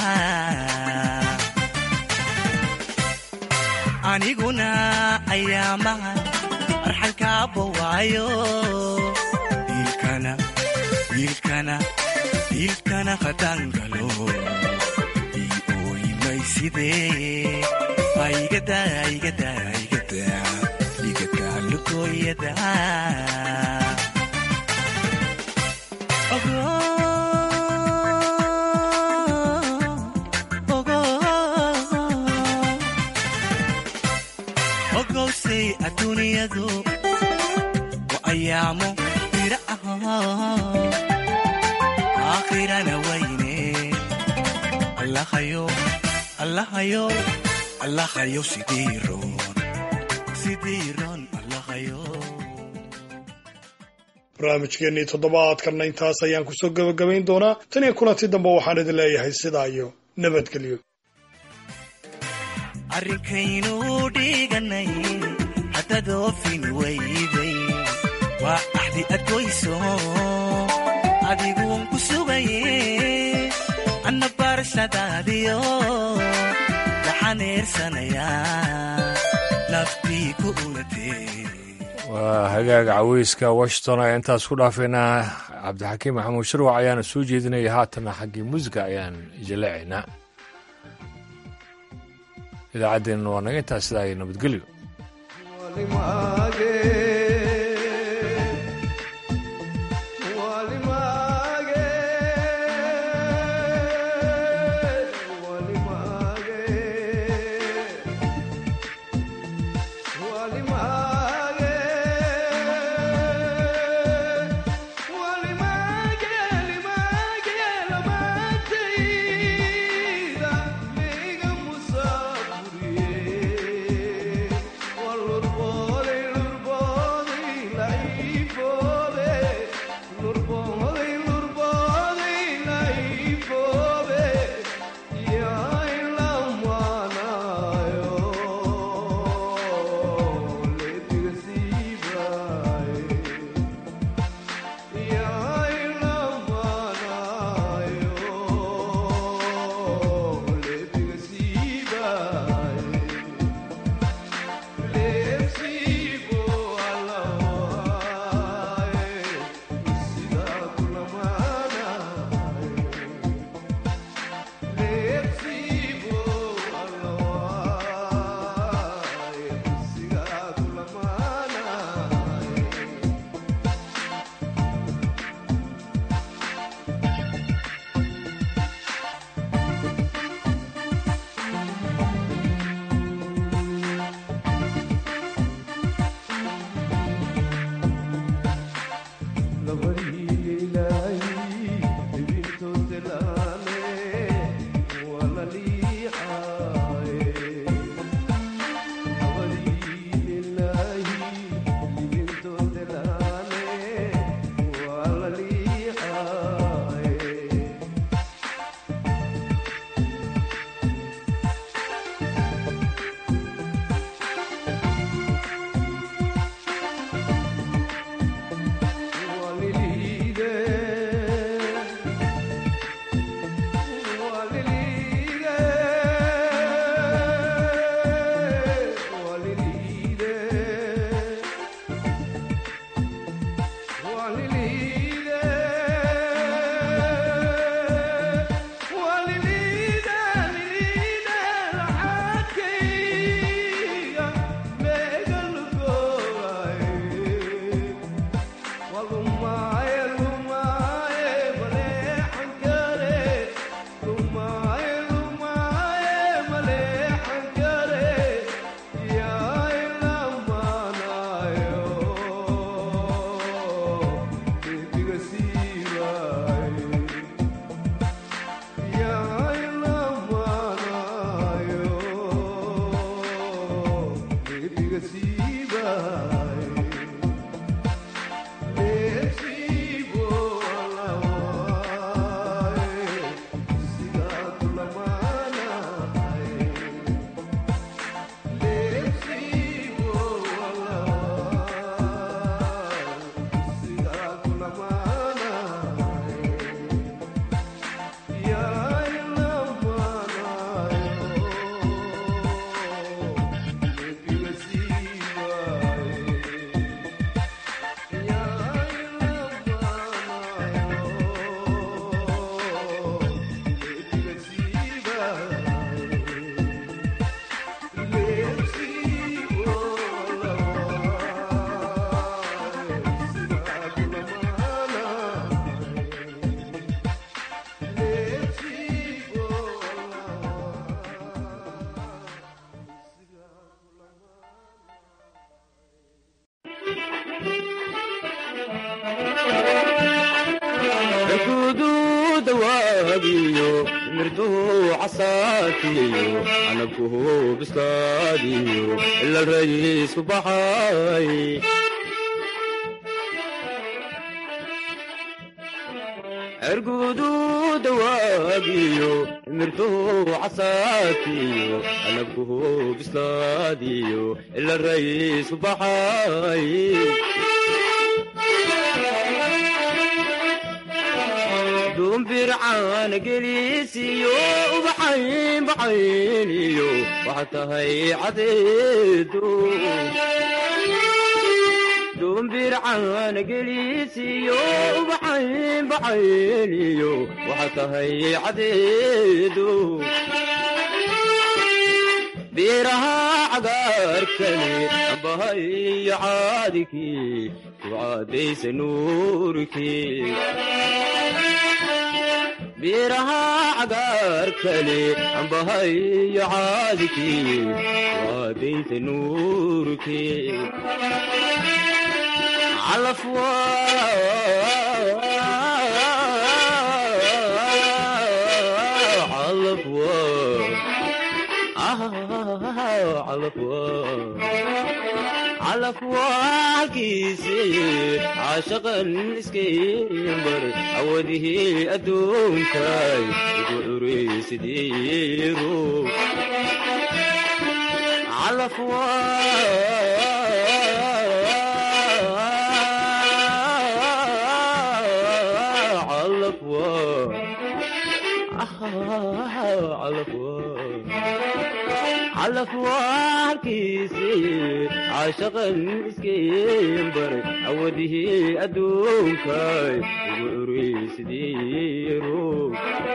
aniguna ayaamahan arxankaaba waayo ilkana ilkana ilkana qadangalo ii ooyimaysidee aigada aigada aigada igada lugoyada ogowsay adduuniyadu wa ayaamo tira ah aakhirana wayne allahayo allahayo allahayo sidii roon sidii roon allahayo barnaamijkeennii toddobaadkanna intaas ayaan kusoo gebagabayn doonaa tan iyo kulanti dambe waxaan idin leeyahay sidaa iyo nabadgelyo arrinkaynu dhiganay haddaad oofin weyday waa axdi adgoyso adiguun ku sugaye anna barashadaadiyo waxaan eersanayaa naftii ku ulatee waa hagaaga caweyska washington ayaa intaas ku dhaafaynaa cabdixakiim maxamuud sharwac ayaana soo jeedinaya haatana xaggii muusiga ayaan jaleecaynaa idaacaddeenna waa naga intaas sidaa iyo nabadgelyo Lurbo mirtuhu casaatiyo canabkuhu bislaadiyo ila rayiisku baxay ergudu dawaagiyo mirtuhu casaatiyo canabkuhu bislaadiyo ila rayiisku baxay dumbircaan gelisiyo ubaxayn baxayniyo waxa tahay cadeedu dumbircaan gelisiyo ubaxayn baxayniyo waxa tahay cadeedu beeraha cagaarkani ambahayo caadikii kucaadaysa nuurkii beeraha cagaarkani ambahayo caadikii kucaadaysa nuurkii calafwa calafwa calafwa halkiisii caashaqan iskaybar awadihii adduunkay igu curaysidii ruux calafwa calafwa halkiisii caashaqan iskaybar awadihii adduunkay igu curaysidii ruux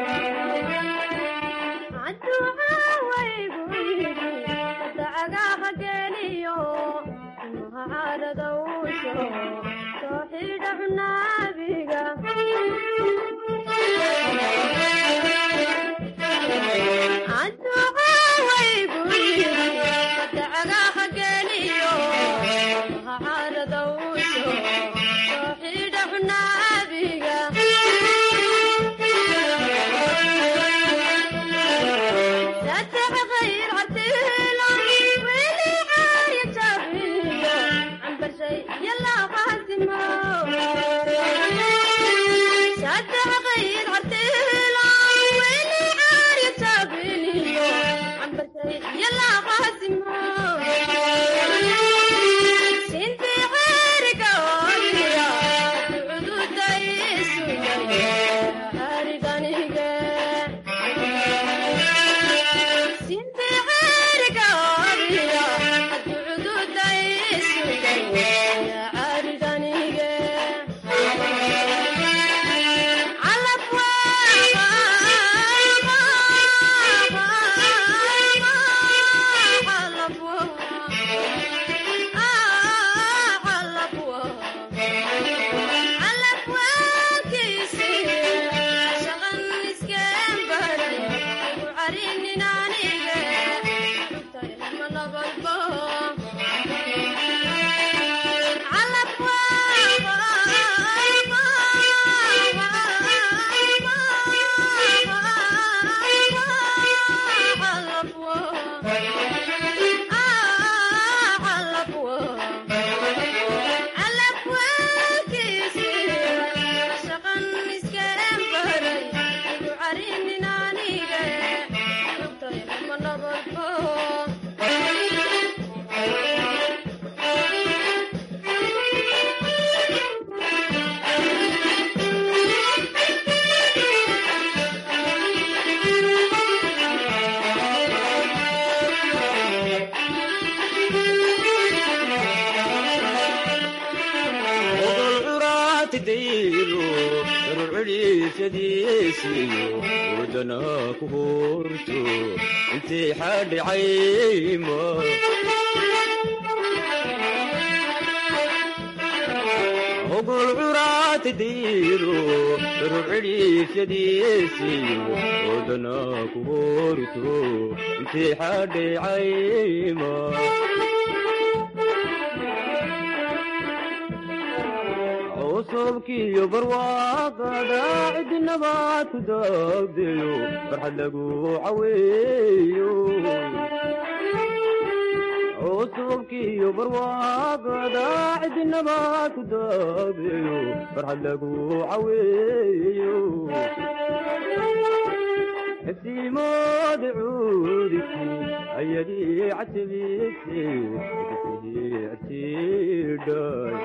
ودنا كهورتو انتي حد عيمة وقول عرات ديرو رعلي في ديسيو ودنا كهورتو انتي حد عيمة cusubkiyo barwaaqada cidinaba ku dogdeyo farxad lagu caweeyo cusubkiyo barwaaqada cidinaba ku dogdeyo farxad lagu caweeyo حسيمود عودك أيدي عتبيتي عتيداي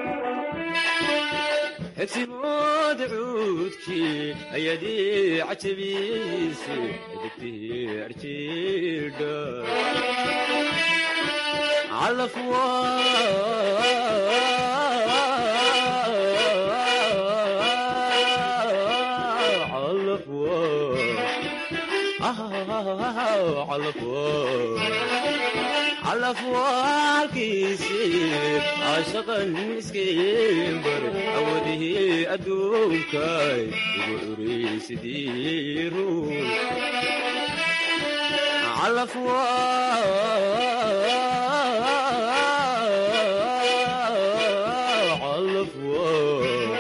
حسيمود عودك أيدي عتبيتي عتيداي على فوار على فوالكيسي عاشق المسكين بر أوده أدوكاي يقولي سديرو على فوال على فوال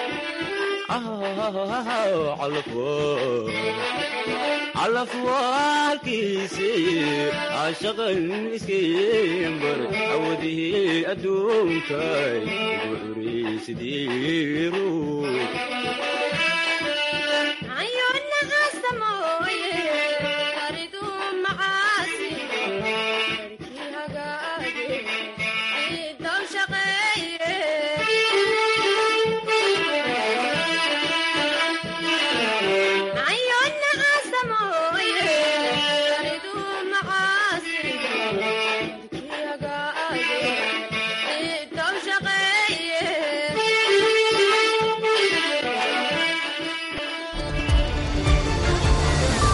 على فوال على فوالكيسي عاشق المسكين بر عوده أدوكاي يقولي سديرو عيوننا غسمو